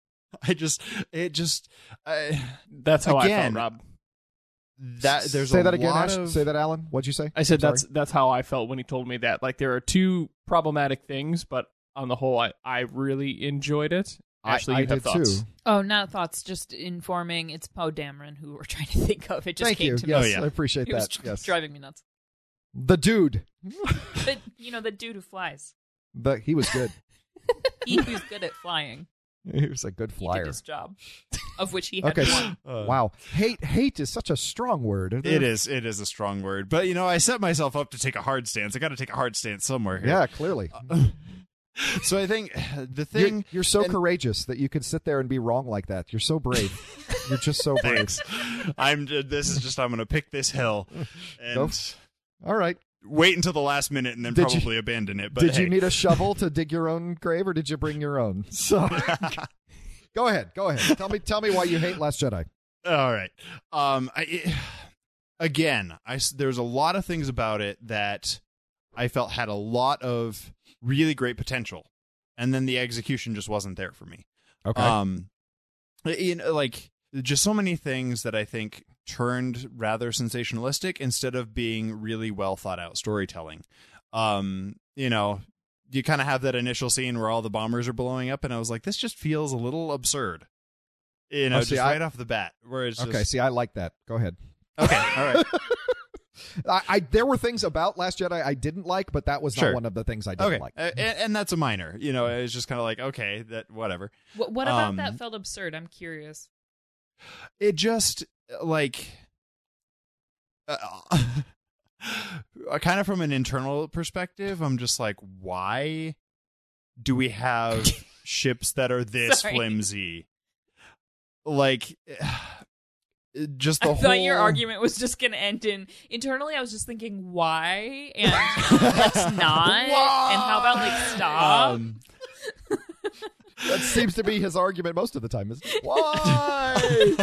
That's how Again, I felt, Rob. there's Say a that again, lot Ash. of, Say that, Alan. What'd you say? I said I'm sorry. that's how I felt when he told me that. Like, there are two problematic things, but on the whole, I really enjoyed it. Ashley, I you have did thoughts? too. Oh, not thoughts, just informing. It's Poe Dameron who we're trying to think of. It just Thank came you. to Yes, me. yeah. I appreciate It was that. Yes. driving me nuts. The dude. But, the dude who flies. He was good. He was good at flying. He was a good He did flyer. his job, of which he had Okay. one. Wow. Hate is such a strong word. It is a strong word. But, I set myself up to take a hard stance. I got to take a hard stance somewhere here. Yeah, clearly. So I think the thing... You're so courageous that you can sit there and be wrong like that. You're so brave. You're just so brave. Thanks. I'm going to pick this hill and All right. wait until the last minute and then Did you- probably abandon it. But Did you hey. need a shovel to dig your own grave, or did you bring your own? So, go ahead. Tell me why you hate Last Jedi. All right. There's a lot of things about it that I felt had a lot of really great potential, and then the execution just wasn't there for me. Just so many things that I think turned rather sensationalistic instead of being really well thought out storytelling. You kind of have that initial scene where all the bombers are blowing up, and I was like, this just feels a little absurd. Right off the bat. Where it's Okay, see, I like that. Go ahead. Okay, all right. There were things about Last Jedi I didn't like, but that was not Sure. one of the things I didn't Okay, like. and that's a minor. It was just kind of like, okay, that whatever. What about that felt absurd? I'm curious. It just kind of from an internal perspective, I'm just like, why do we have ships that are this Sorry. flimsy? Just the I whole. thought your argument was just going to end in internally. I was just thinking why and let's not and how about stop. That seems to be his argument most of the time. Isn't it? Why?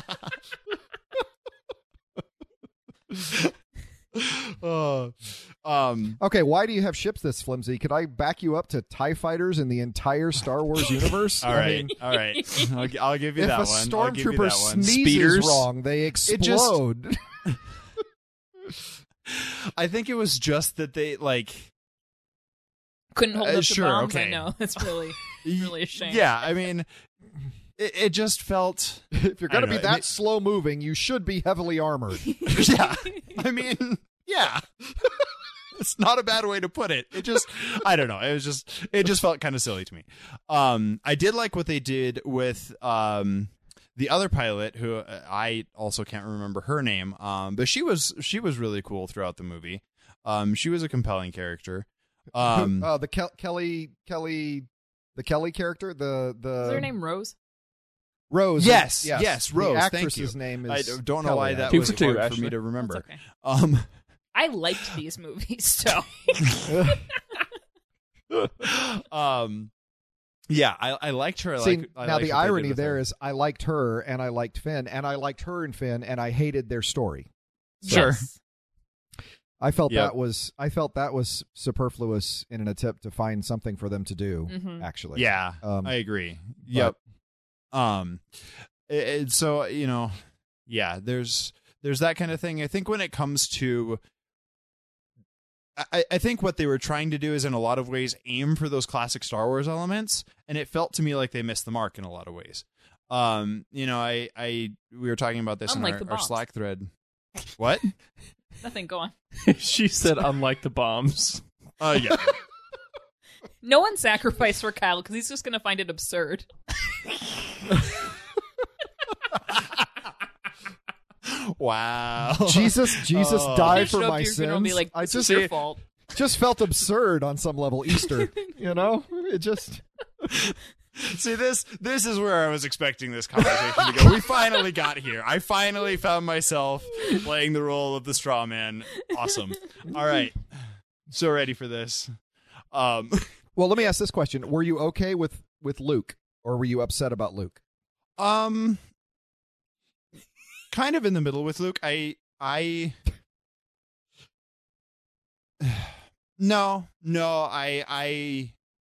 Okay, why do you have ships this flimsy? Could I back you up to TIE fighters in the entire Star Wars universe? All I right, mean, all right. I'll give you if that a one. I'll give you stormtrooper that one. sneezes Speeders. wrong, they explode. I think it was just that they Couldn't hold up the sure, bombs. okay. I know. That's really a shame. Yeah, I mean, it just felt. If you're going to I be don't know. that slow moving, you should be heavily armored. Yeah, I mean, yeah. It's not a bad way to put it. It just, I don't know. It just felt kind of silly to me. I did like what they did with the other pilot, who I also can't remember her name. But she was really cool throughout the movie. She was a compelling character. The Kelly, the Kelly character, the Is her name Rose? Rose. Yes, yes, yes, Rose, The thank actress's you. name I is. don't know why Kelly. that Two was for two, hard for Ashley. me to remember. That's okay. I liked these movies, so Yeah, I liked her. See, I now liked the what they did irony with there her. is I liked her and I liked Finn and I liked her and Finn and I hated their story. Sure. yes. I felt Yep. that was superfluous in an attempt to find something for them to do. Mhm. Actually, Yeah, Um, I agree. Yep. So yeah, there's that kind of thing. I think when it comes to, I think what they were trying to do is in a lot of ways aim for those classic Star Wars elements, and it felt to me like they missed the mark in a lot of ways. We were talking about this Unlike in the our bombs. Slack thread. What? Nothing. Go on. She said, unlike the bombs. Yeah. No one sacrificed for Kyle because he's just going to find it absurd. Wow. Jesus died You for show up my to your funeral and sins. be like, I "This just is your fault." just felt absurd on some level. Easter, it just. See, this is where I was expecting this conversation to go. We finally got here. I finally found myself playing the role of the straw man. Awesome. All right. So ready for this. Well, let me ask this question: were you okay with Luke, or were you upset about Luke? Kind of in the middle with Luke. No, I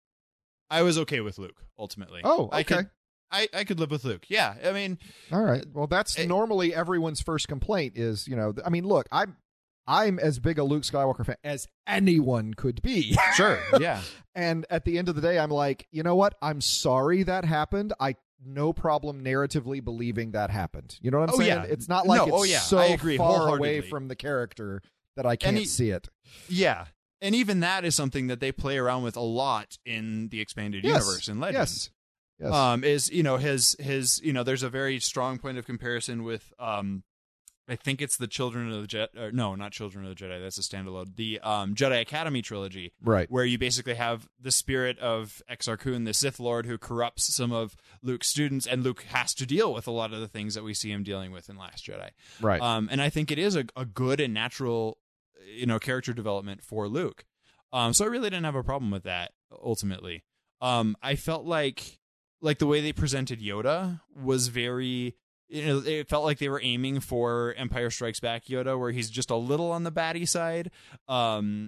I was okay with Luke ultimately. Oh, okay. I could live with Luke. Yeah, I mean, All right. Well, that's normally everyone's first complaint is, I mean, look, I'm as big a Luke Skywalker fan as anyone could be. sure, yeah, And at the end of the day, I'm like, you know what? I'm sorry that happened. No problem narratively believing that happened. You know what I'm saying? Yeah. It's not like it's so I agree far wholeheartedly. away from the character that I can't see it. Yeah. And even that is something that they play around with a lot in the expanded universe in Legends. Yes. Is his there's a very strong point of comparison with I think it's the Children of the Jedi. No, not Children of the Jedi. That's a standalone. The Jedi Academy trilogy, Right. where you basically have the spirit of Exar Kun, the Sith Lord, who corrupts some of Luke's students, and Luke has to deal with a lot of the things that we see him dealing with in Last Jedi. Right. And I think it is a good and natural, character development for Luke. So I really didn't have a problem with that ultimately. I felt like the way they presented Yoda was very, it felt like they were aiming for Empire Strikes Back Yoda, where he's just a little on the batty side. And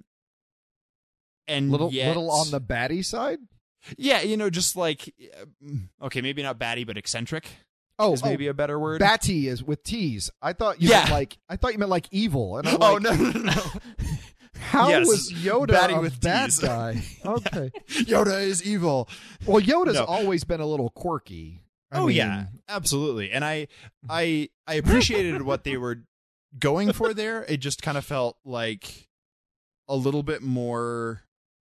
little on the baddie side? Yeah, just like, okay, maybe not batty, but eccentric. Oh, is maybe a better word. Batty is with T's. I thought you meant like evil. And I'm Oh, like, no. How Yes, was Yoda batty a with bad T's. guy? Okay. Yoda is evil. Well, Yoda's No. always been a little quirky. I mean, Yeah, absolutely. And I appreciated what they were going for there. It just kind of felt like a little bit more,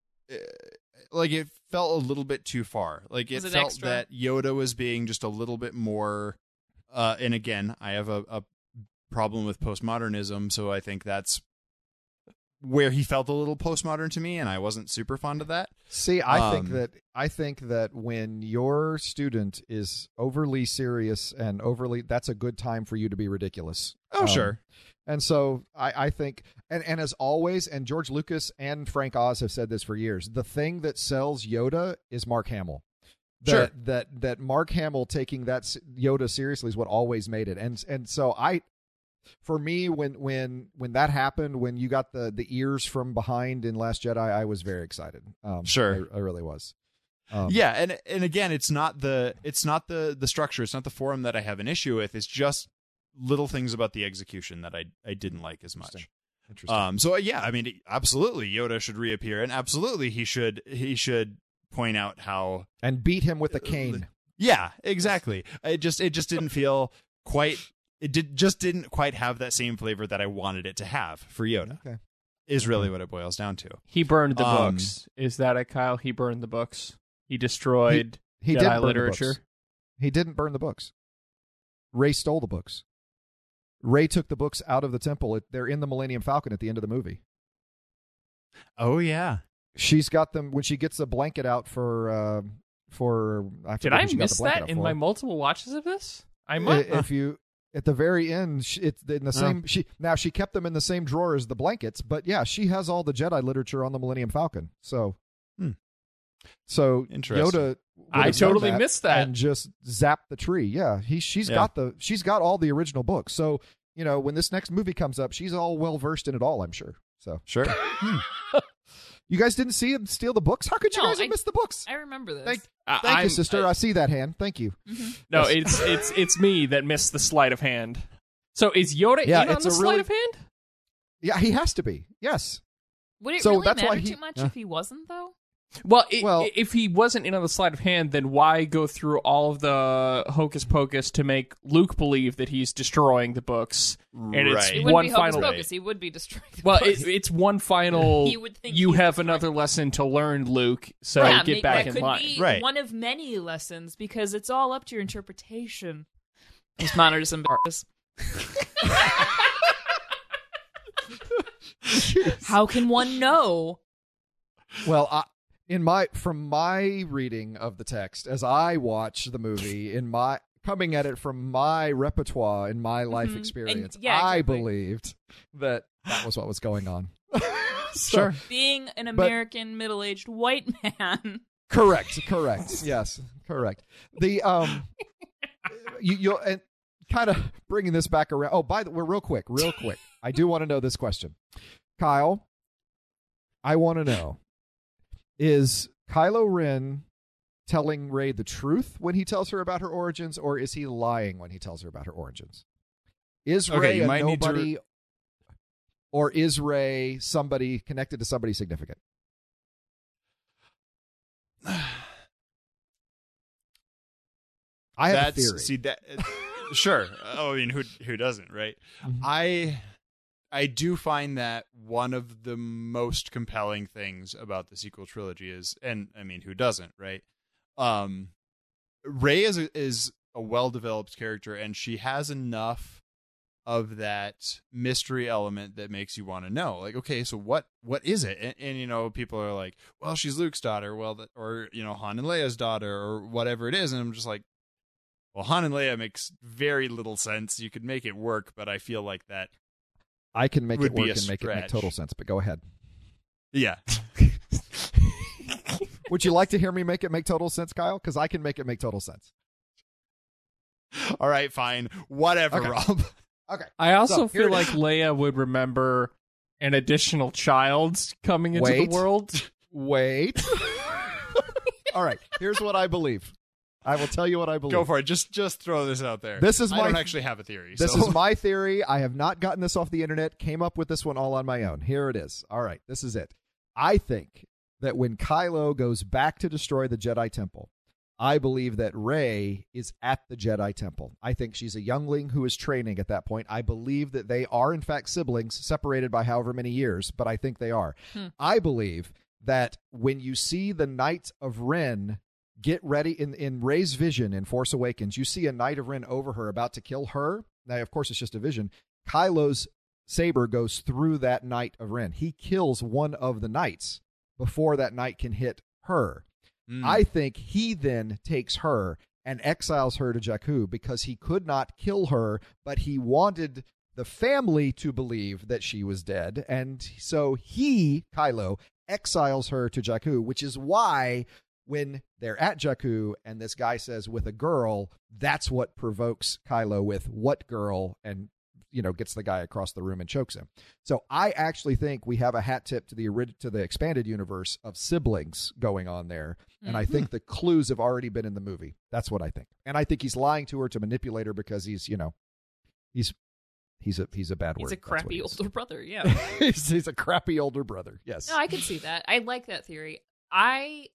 like it felt a little bit too far. Like it Was it felt extra? that Yoda was being just a little bit more. And again, I have a problem with postmodernism, so I think that's where he felt a little postmodern to me, and I wasn't super fond of that. See, I think that when your student is overly serious and that's a good time for you to be ridiculous. Oh, sure. And so I think, and as always, and George Lucas and Frank Oz have said this for years, the thing that sells Yoda is Mark Hamill. Sure. That Mark Hamill taking that Yoda seriously is what always made it. And so for me, when that happened, when you got the ears from behind in Last Jedi, I was very excited. Sure. I really was. Yeah, and again, it's not the structure, it's not the form that I have an issue with. It's just little things about the execution that I didn't like as much. Interesting. So yeah, I mean, absolutely, Yoda should reappear, and absolutely he should point out how And beat him with a cane. Yeah, exactly. It just didn't feel quite. Just didn't quite have that same flavor that I wanted it to have for Yoda. Okay. Is really what it boils down to. He burned the books. Is that it, Kyle? He burned the books. He destroyed He Jedi did burn literature. The books. He didn't burn the books. Rey stole the books. Rey took the books out of the temple. They're in the Millennium Falcon at the end of the movie. Oh yeah. She's got them when she gets the blanket out for. I Did forget I who she got miss the blanket that out in for. my multiple watches of this? I might. If you at the very end, it's in the same. She kept them in the same drawer as the blankets, but yeah, she has all the Jedi literature on the Millennium Falcon. So, so Interesting. Yoda. would I have done totally missed that. and just zap the tree. Yeah, she's got all the original books. So when this next movie comes up, she's all well versed in it all. I'm sure. So Sure. you guys didn't see him steal the books? How could you No, guys have missed the books? I remember this. Thank I'm- you, sister. I see that hand. Thank you. No, it's me that missed the sleight of hand. So is Yoda Yeah, in on it's the a sleight really- of hand? Yeah, he has to be. Yes. Would it So really that's why matter he- too much if he wasn't, though? Well, Well- if he wasn't in on the sleight of hand, then why go through all of the hocus pocus to make Luke believe that he's destroying the books? And it's Right. It wouldn't one be hocus final. pocus. He would be destroying the Well, books. it's one final. He would think you he's have destroying another the lesson to learn, Luke. So Yeah, get back that in could line. be Right. one of many lessons because it's all up to your interpretation. Postmodernism. How can one know? Well, from my reading of the text as I watch the movie, coming at it from my repertoire in my life experience, yeah, I exactly. believed that was what was going on. Sure. Being an American middle-aged white man. Correct. Yes, correct. The you'll and kind of bringing this back around. Oh, by the way, real quick. I do want to know this question, Kyle. I want to know: is Kylo Ren telling Rey the truth when he tells her about her origins, or is he lying when he tells her about her origins? Is Okay, Rey you a might need to nobody, or is Rey somebody connected to somebody significant? I have a theory. See that? Sure. Oh, I mean, who doesn't, right? Mhm. I do find that one of the most compelling things about the sequel trilogy is, and I mean, who doesn't, right? Rey is a well-developed character, and she has enough of that mystery element that makes you want to know, like, okay, so what is it? And you know, people are like, well, she's Luke's daughter, or you know, Han and Leia's daughter, or whatever it is, and I'm just like, well, Han and Leia makes very little sense. You could make it work, but I feel like that I can make it would be work a and make it make stretch. total sense, but go ahead. Yeah. Would you like to hear me make it make total sense, Kyle? Because I can make it make total sense. All right, fine. Whatever, Okay. Rob. Okay. I also So, here feel it like is. Leia would remember an additional child coming into Wait. the world. Wait. All right. Here's what I believe. I will tell you what I believe. Go for it. Just throw this out there. This is I don't my- actually have a theory. This so. is my theory. I have not gotten this off the internet. Came up with this one all on my own. Here it is. All right. This is it. I think that when Kylo goes back to destroy the Jedi Temple, I believe that Rey is at the Jedi Temple. I think she's a youngling who is training at that point. I believe that they are, in fact, siblings, separated by however many years, but I think they are. I believe that when you see the Knight of Ren get ready in Rey's vision in Force Awakens, you see a Knight of Ren over her about to kill her. Now, of course, it's just a vision. Kylo's saber goes through that Knight of Ren. He kills one of the knights before that knight can hit her. I think he then takes her and exiles her to Jakku because he could not kill her, but he wanted the family to believe that she was dead. And so he, Kylo, exiles her to Jakku, which is why when they're at Jakku and this guy says with a girl, that's what provokes Kylo with what girl, and you know, gets the guy across the room and chokes him. So I actually think we have a hat tip to the expanded universe of siblings going on there. And I think the clues have already been in the movie. That's what I think. And I think he's lying to her to manipulate her because he's, you know, he's a bad word. He's a That's what crappy he is. older brother. Yeah. he's a crappy older brother. Yes. No, I can see that. I like that theory. I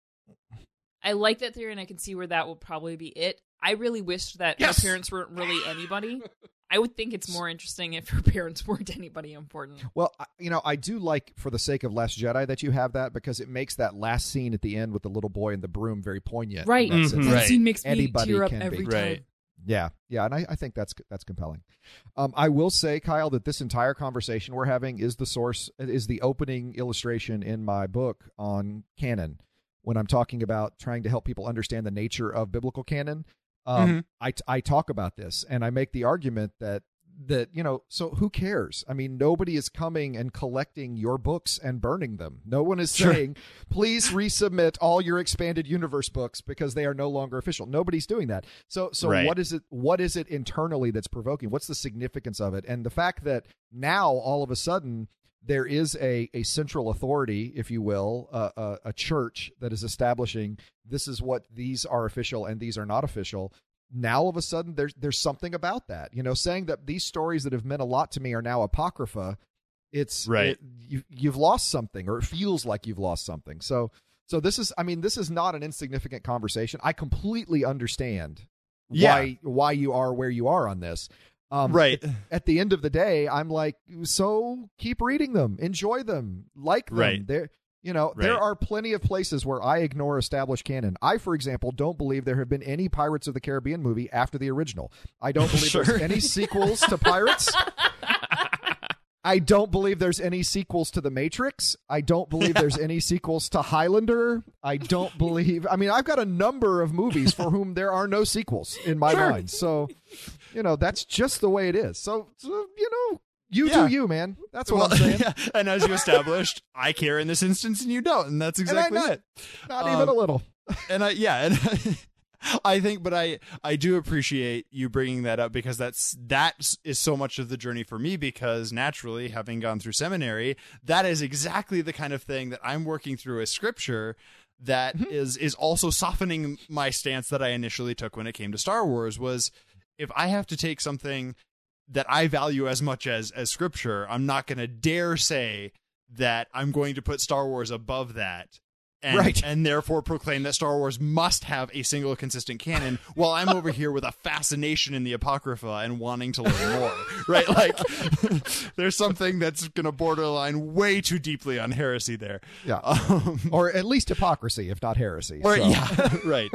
like that theory, and I can see where that will probably be it. I really wished that Yes! her parents weren't really anybody. I would think it's more interesting if her parents weren't anybody important. Well, you know, I do like, for the sake of Last Jedi, that you have that because it makes that last scene at the end with the little boy and the broom very poignant. Right. in that sense. That Right. scene makes me Anybody tear up can be. every time. Right. Yeah, and I think that's compelling. I will say, Kyle, that this entire conversation we're having is the opening illustration in my book on canon. When I'm talking about trying to help people understand the nature of biblical canon, I talk about this, and I make the argument that you know, so who cares? I mean, nobody is coming and collecting your books and burning them. No one is saying, please resubmit all your expanded universe books because they are no longer official. Nobody's doing that. So Right. what is it internally that's provoking? What's the significance of it? And the fact that now all of a sudden there is a central authority, if you will, a church that is establishing this is what these are official and these are not official. Now, all of a sudden, there's something about that. You know, saying that these stories that have meant a lot to me are now apocrypha. It's Right. You've lost something, or it feels like you've lost something. So this is not an insignificant conversation. I completely understand why you are where you are on this. Right. At the end of the day, I'm like, so keep reading them, enjoy them, like them. Right. There are plenty of places where I ignore established canon. I, for example, don't believe there have been any Pirates of the Caribbean movie after the original. I don't believe Sure. there's any sequels to Pirates. I don't believe there's any sequels to The Matrix. I don't believe there's any sequels to Highlander. I've got a number of movies for whom there are no sequels in my mind. So, you know, that's just the way it is. So you know, do you, man. That's what I'm saying. Yeah. And as you established, I care in this instance and you don't, and that's exactly it. Not even a little. And I think, but I do appreciate you bringing that up because that is so much of the journey for me, because naturally, having gone through seminary, that is exactly the kind of thing that I'm working through as scripture that is also softening my stance that I initially took when it came to Star Wars. Was if I have to take something that I value as much as scripture, I'm not going to dare say that I'm going to put Star Wars above that. And therefore proclaim that Star Wars must have a single consistent canon, while I'm over here with a fascination in the Apocrypha and wanting to learn more, right? Like, there's something that's going to borderline way too deeply on heresy there. Yeah. Or at least hypocrisy, if not heresy. Or, so. yeah, right.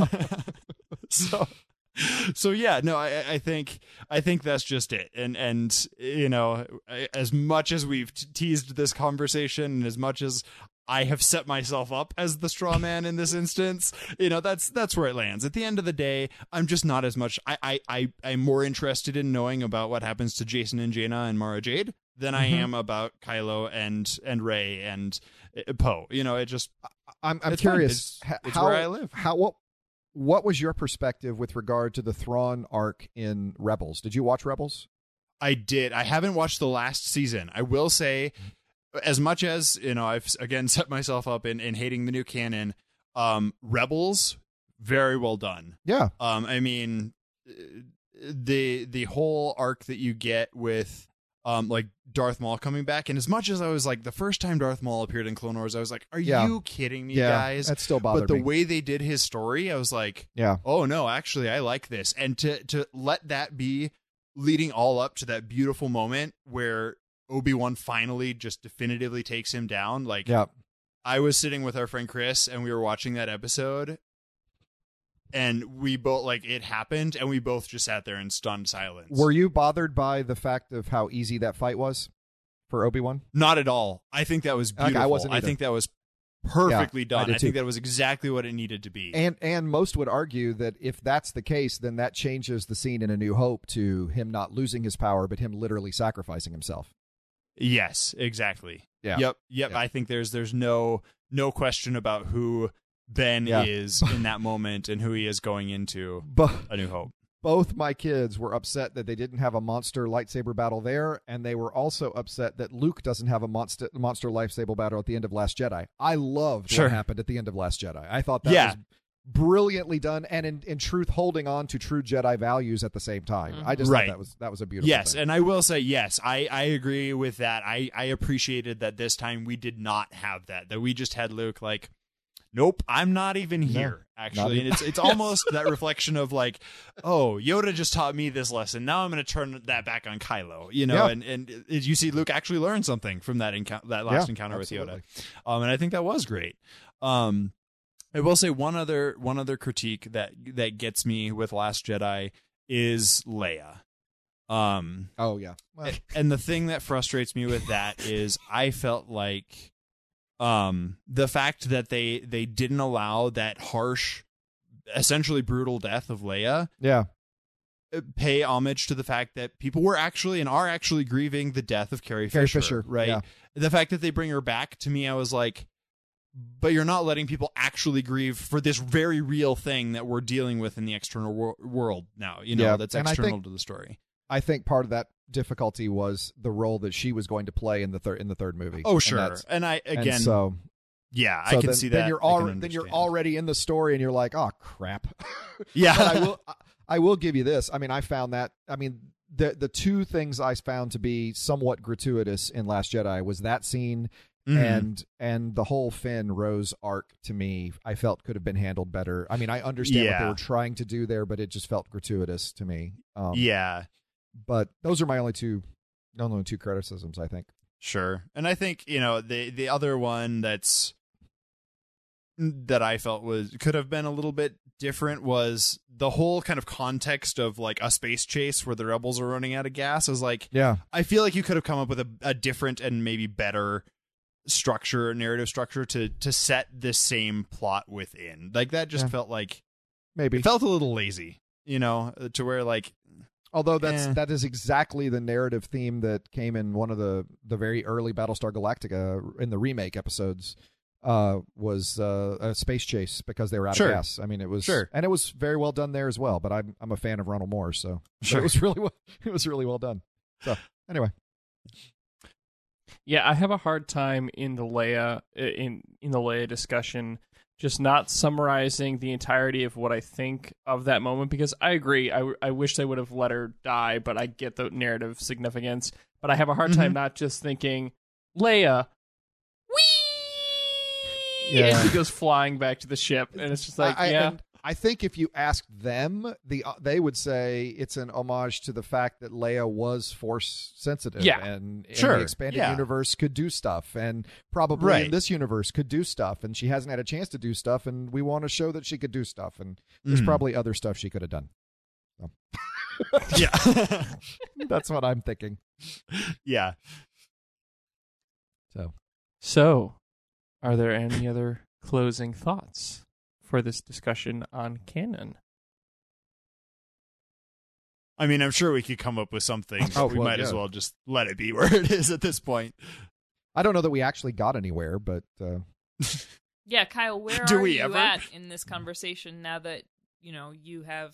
So yeah, no, I think that's just it. And you know, as much as we've teased this conversation, and as much as I have set myself up as the straw man in this instance, you know, that's where it lands. At the end of the day, I'm just not as much. I'm more interested in knowing about what happens to Jason and Jaina and Mara Jade than I am about Kylo and Rey and Poe. You know, it just I'm curious. It's where I live. What was your perspective with regard to the Thrawn arc in Rebels? Did you watch Rebels? I did. I haven't watched the last season. I will say, as much as, you know, I've again set myself up in hating the new canon, Rebels, very well done. Yeah. I mean, the whole arc that you get with like Darth Maul coming back, and as much as I was like, the first time Darth Maul appeared in Clone Wars, I was like, are you kidding me, guys? That still bothered me. But me. the way they did his story, I was like, yeah, oh no, actually I like this. And to let that be leading all up to that beautiful moment where Obi-Wan finally just definitively takes him down. Like, yeah. I was sitting with our friend Chris and we were watching that episode, and we both, like, it happened and we both just sat there in stunned silence. Were you bothered by the fact of how easy that fight was for Obi-Wan? Not at all. I think that was beautiful. I wasn't either. I think that was perfectly done. I too. think that was exactly what it needed to be. And most would argue that if that's the case, then that changes the scene in A New Hope to him not losing his power, but him literally sacrificing himself. Yes, exactly. Yeah. Yep. I think there's no question about who Ben is in that moment and who he is going into A New Hope. Both my kids were upset that they didn't have a monster lightsaber battle there, and they were also upset that Luke doesn't have a monster lightsaber battle at the end of Last Jedi. I loved what happened at the end of Last Jedi. I thought that was brilliantly done, and in truth, holding on to true Jedi values at the same time. I just thought that was a beautiful thing. And I will say, yes, I agree with that. I appreciated that this time we did not have that we just had Luke like, nope, I'm not even here, actually. And it's almost that reflection of like, oh, Yoda just taught me this lesson. Now I'm going to turn that back on Kylo, you know, and you see Luke actually learn something from that last encounter with Yoda. And I think that was great. I will say one other critique that gets me with Last Jedi is Leia. Oh yeah. Well. And the thing that frustrates me with that is I felt like the fact that they didn't allow that harsh, essentially brutal death of Leia. Yeah. Pay homage to the fact that people were actually and are actually grieving the death of Carrie Fisher, right? Yeah. The fact that they bring her back, to me, I was like, but you're not letting people actually grieve for this very real thing that we're dealing with in the external world now, you know, that's external to the story. I think part of that difficulty was the role that she was going to play in the third movie. Oh, sure. And I can see that. Then you're already in the story and you're like, oh crap. Yeah. But I will give you this. I mean, I found that, the two things I found to be somewhat gratuitous in Last Jedi was that scene and the whole Finn Rose arc, to me, I felt could have been handled better. I mean, I understand what they were trying to do there, but it just felt gratuitous to me. But those are my only two criticisms, I think. Sure. And I think, you know, the other one that I felt could have been a little bit different was the whole kind of context of like a space chase where the rebels are running out of gas. I was like, I feel like you could have come up with a different and maybe better narrative structure to set this same plot within. Like that just felt like it felt a little lazy, you know, to where like, although that is exactly the narrative theme that came in one of the very early Battlestar Galactica in the remake episodes, was a space chase because they were out of gas. I mean, it was and it was very well done there as well. But I'm a fan of Ronald Moore, so it was really well done. So anyway. Yeah, I have a hard time in the Leia in the Leia discussion just not summarizing the entirety of what I think of that moment, because I agree. I wish they would have let her die, but I get the narrative significance. But I have a hard time not just thinking, Leia, whee! Yeah. And she goes flying back to the ship. And it's just like, and I think if you asked them, they would say it's an homage to the fact that Leia was force sensitive, and in the expanded universe could do stuff, and probably in this universe could do stuff, and she hasn't had a chance to do stuff, and we want to show that she could do stuff, and there's probably other stuff she could have done. So. Yeah, that's what I'm thinking. Yeah. So, are there any other closing thoughts for this discussion on canon? I mean, I'm sure we could come up with something, but we might as well just let it be where it is at this point. I don't know that we actually got anywhere, but... Yeah, Kyle, where Do are we you ever? at in this conversation now that, you have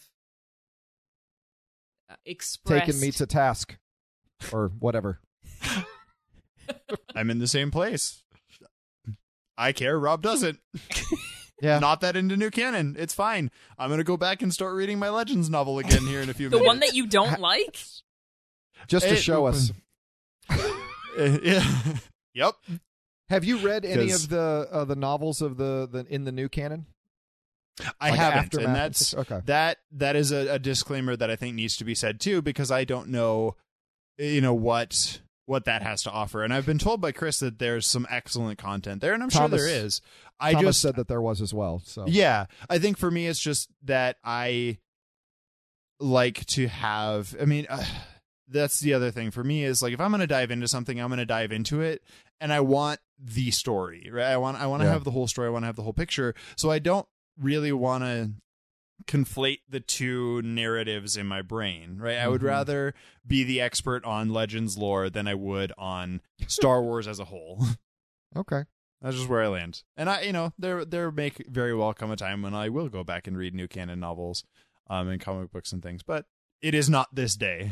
expressed... taken me to task, or whatever. I'm in the same place. I care, Rob doesn't. Yeah. Not that into new canon. It's fine. I'm going to go back and start reading my Legends novel again here in a few The minutes. one that you don't like? Just to show us. Yeah. Yep. Have you read any of the novels of the in the new canon? I Like haven't, Aftermath and that's okay. that is a disclaimer that I think needs to be said too, because I don't know, what that has to offer. And I've been told by Chris that there's some excellent content there, and I'm sure there is. Thomas said that there was as well. So yeah, I think for me it's just that I like to have. I mean, that's the other thing for me is like if I'm going to dive into something, I'm going to dive into it, and I want the story, right? I want to have the whole story. I want to have the whole picture. So I don't really want to conflate the two narratives in my brain, right? I would rather be the expert on Legends lore than I would on Star Wars as a whole. Okay. That's just where I land. And there may very well come a time when I will go back and read new canon novels, and comic books and things, but it is not this day.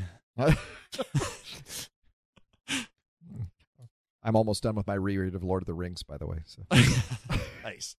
I'm almost done with my reread of Lord of the Rings, by the way. So. Nice.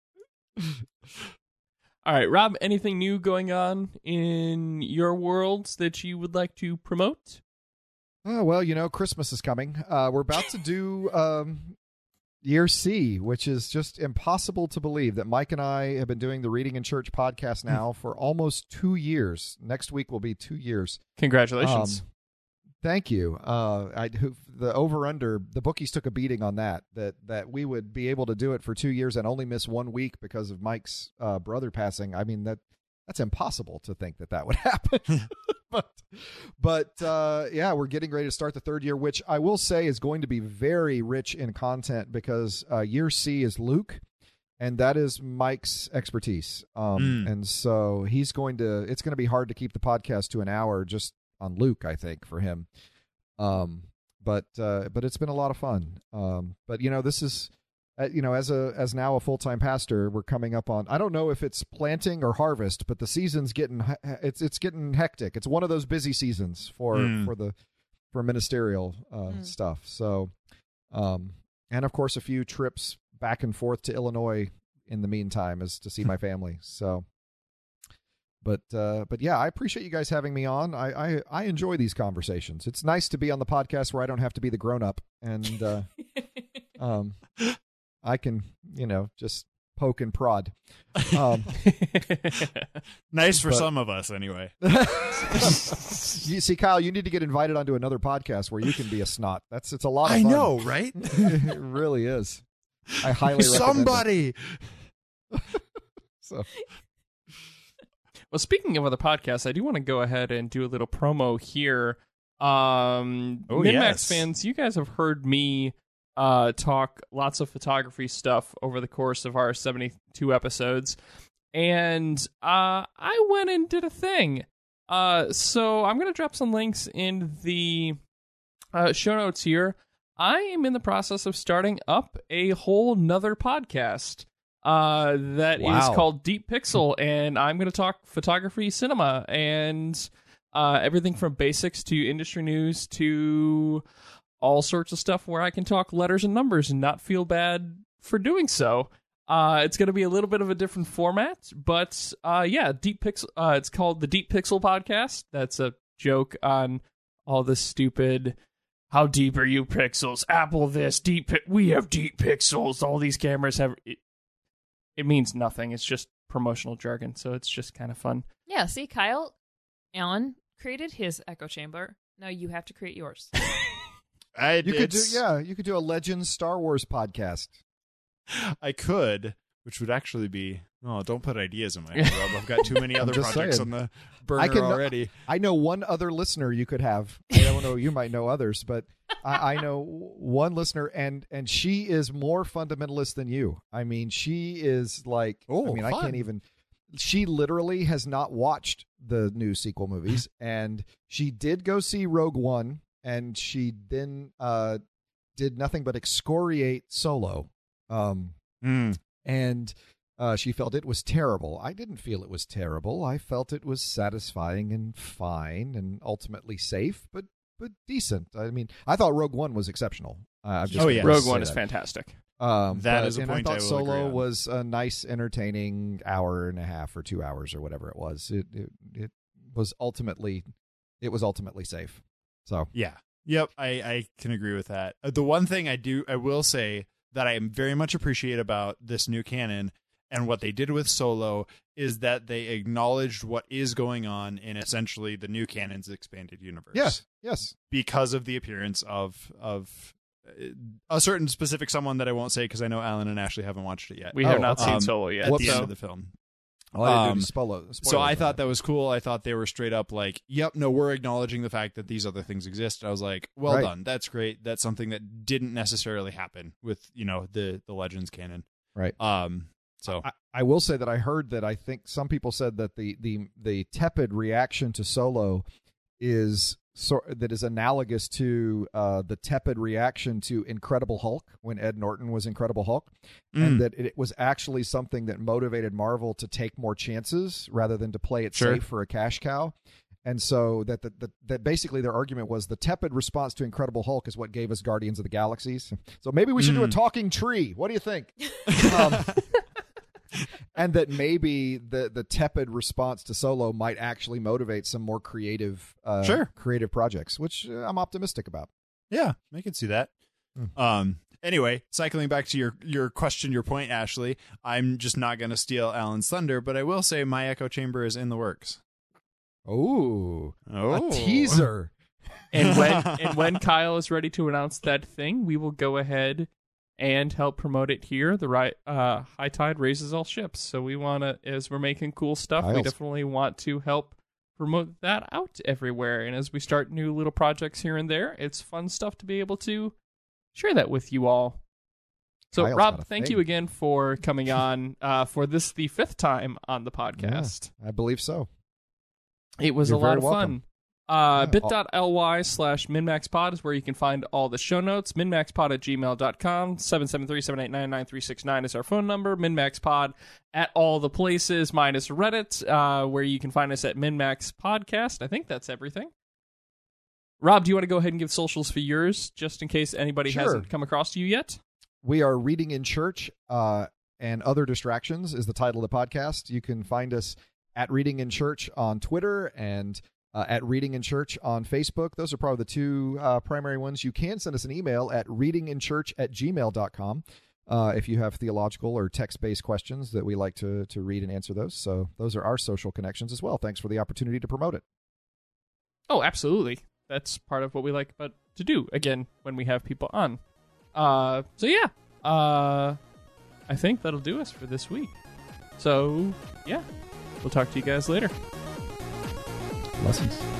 All right, Rob, anything new going on in your worlds that you would like to promote? Oh, well, Christmas is coming. We're about to do Year C, which is just impossible to believe that Mike and I have been doing the Reading in Church podcast now for almost 2 years. Next week will be 2 years. Congratulations. Thank you. The over-under, the bookies took a beating on that we would be able to do it for 2 years and only miss 1 week because of Mike's brother passing. I mean, that's impossible to think that would happen. but yeah, we're getting ready to start the 3rd year, which I will say is going to be very rich in content because Year C is Luke, and that is Mike's expertise. And so it's going to be hard to keep the podcast to an hour just on Luke, I think, for him. But it's been a lot of fun. But this is, as now a full-time pastor, we're coming up on, I don't know if it's planting or harvest, but the season's getting hectic. It's one of those busy seasons for ministerial stuff. So, and of course a few trips back and forth to Illinois in the meantime is to see my family. So, But yeah, I appreciate you guys having me on. I enjoy these conversations. It's nice to be on the podcast where I don't have to be the grown up, and I can just poke and prod. Nice for some of us, anyway. You see, Kyle, you need to get invited onto another podcast where you can be a snot. It's a lot of fun. I know, right? It really is. I highly recommend somebody. So. Well, speaking of other podcasts, I do want to go ahead and do a little promo here. MinMax fans, you guys have heard me talk lots of photography stuff over the course of our 72 episodes, and I went and did a thing. So I'm going to drop some links in the show notes here. I am in the process of starting up a whole nother podcast. That is called Deep Pixel, and I'm going to talk photography, cinema, and everything from basics to industry news to all sorts of stuff where I can talk letters and numbers and not feel bad for doing so. It's going to be a little bit of a different format, but Deep Pixel. It's called the Deep Pixel Podcast. That's a joke on all the stupid. How deep are you pixels? Apple this we have deep pixels. All these cameras have. It means nothing. It's just promotional jargon, so it's just kind of fun. Yeah. See, Alan created his echo chamber. Now you have to create yours. You could do a Legends Star Wars podcast. I could, which would actually be. Oh, don't put ideas in my head, Rob. I've got too many other projects on the burner already. I know one other listener you could have. I don't know. You might know others, but I know one listener, and she is more fundamentalist than you. I mean, she is like. Oh, I mean, fun. I can't even. She literally has not watched the new sequel movies, and she did go see Rogue One, and she then did nothing but excoriate Solo. And she felt it was terrible. I didn't feel it was terrible. I felt it was satisfying and fine and ultimately safe, but decent. I mean, I thought Rogue One was exceptional. Rogue One is fantastic. That is a and point I I thought will agree Solo on. was a nice, entertaining hour and a half or 2 hours or whatever it was. It was ultimately safe. So Yeah. Yep. I can agree with that. The one thing I will say that I very much appreciate about this new canon and what they did with Solo is that they acknowledged what is going on in essentially the new canon's expanded universe. Yes. Because of the appearance of a certain specific someone that I won't say because I know Alan and Ashley haven't watched it yet. We have not seen Solo yet. At the end of the film. All I did was spoil So I it. thought that was cool. I thought they were straight up like, yep, no, we're acknowledging the fact that these other things exist. I was like, well Right. done. That's great. That's something that didn't necessarily happen with, the Legends canon. Right. So I will say that I heard that I think some people said that the tepid reaction to Solo is analogous to the tepid reaction to Incredible Hulk when Ed Norton was Incredible Hulk, and that it was actually something that motivated Marvel to take more chances rather than to play it safe for a cash cow. And so that basically their argument was the tepid response to Incredible Hulk is what gave us Guardians of the Galaxies. So maybe we should do a talking tree. What do you think? And that maybe the tepid response to Solo might actually motivate some more creative projects, which I'm optimistic about. yeah, I can see that. Anyway, cycling back to your question, your point, Ashley, I'm just not going to steal Alan's thunder, but I will say my echo chamber is in the works. Oh, a teaser. And when Kyle is ready to announce that thing, we will go ahead and help promote it here. The high tide raises all ships. So we want to, as we're making cool stuff, we definitely want to help promote that out everywhere. And as we start new little projects here and there, it's fun stuff to be able to share that with you all. So Kyle's Rob, got a thank thing. you again for coming on for this, the 5th time on the podcast. Yeah, I believe so. It was You're a lot very of welcome. fun. Bit.ly/MinMaxPod is where you can find all the show notes. MinMaxPod@gmail.com. 773-789-9369 is our phone number. MinMaxPod at all the places, minus Reddit, where you can find us at MinMax Podcast. I think that's everything. Rob, do you want to go ahead and give socials for yours, just in case anybody hasn't come across you yet? We are Reading in Church and Other Distractions is the title of the podcast. You can find us at Reading in Church on Twitter and at Reading in Church on Facebook. Those are probably the two primary ones. You can send us an email at readinginchurch@gmail.com if you have theological or text-based questions that we like to read and answer those. So those are our social connections as well. Thanks for the opportunity to promote it. Oh, absolutely. That's part of what we like to do, again, when we have people on. I think that'll do us for this week. So, yeah, we'll talk to you guys later. Blessings.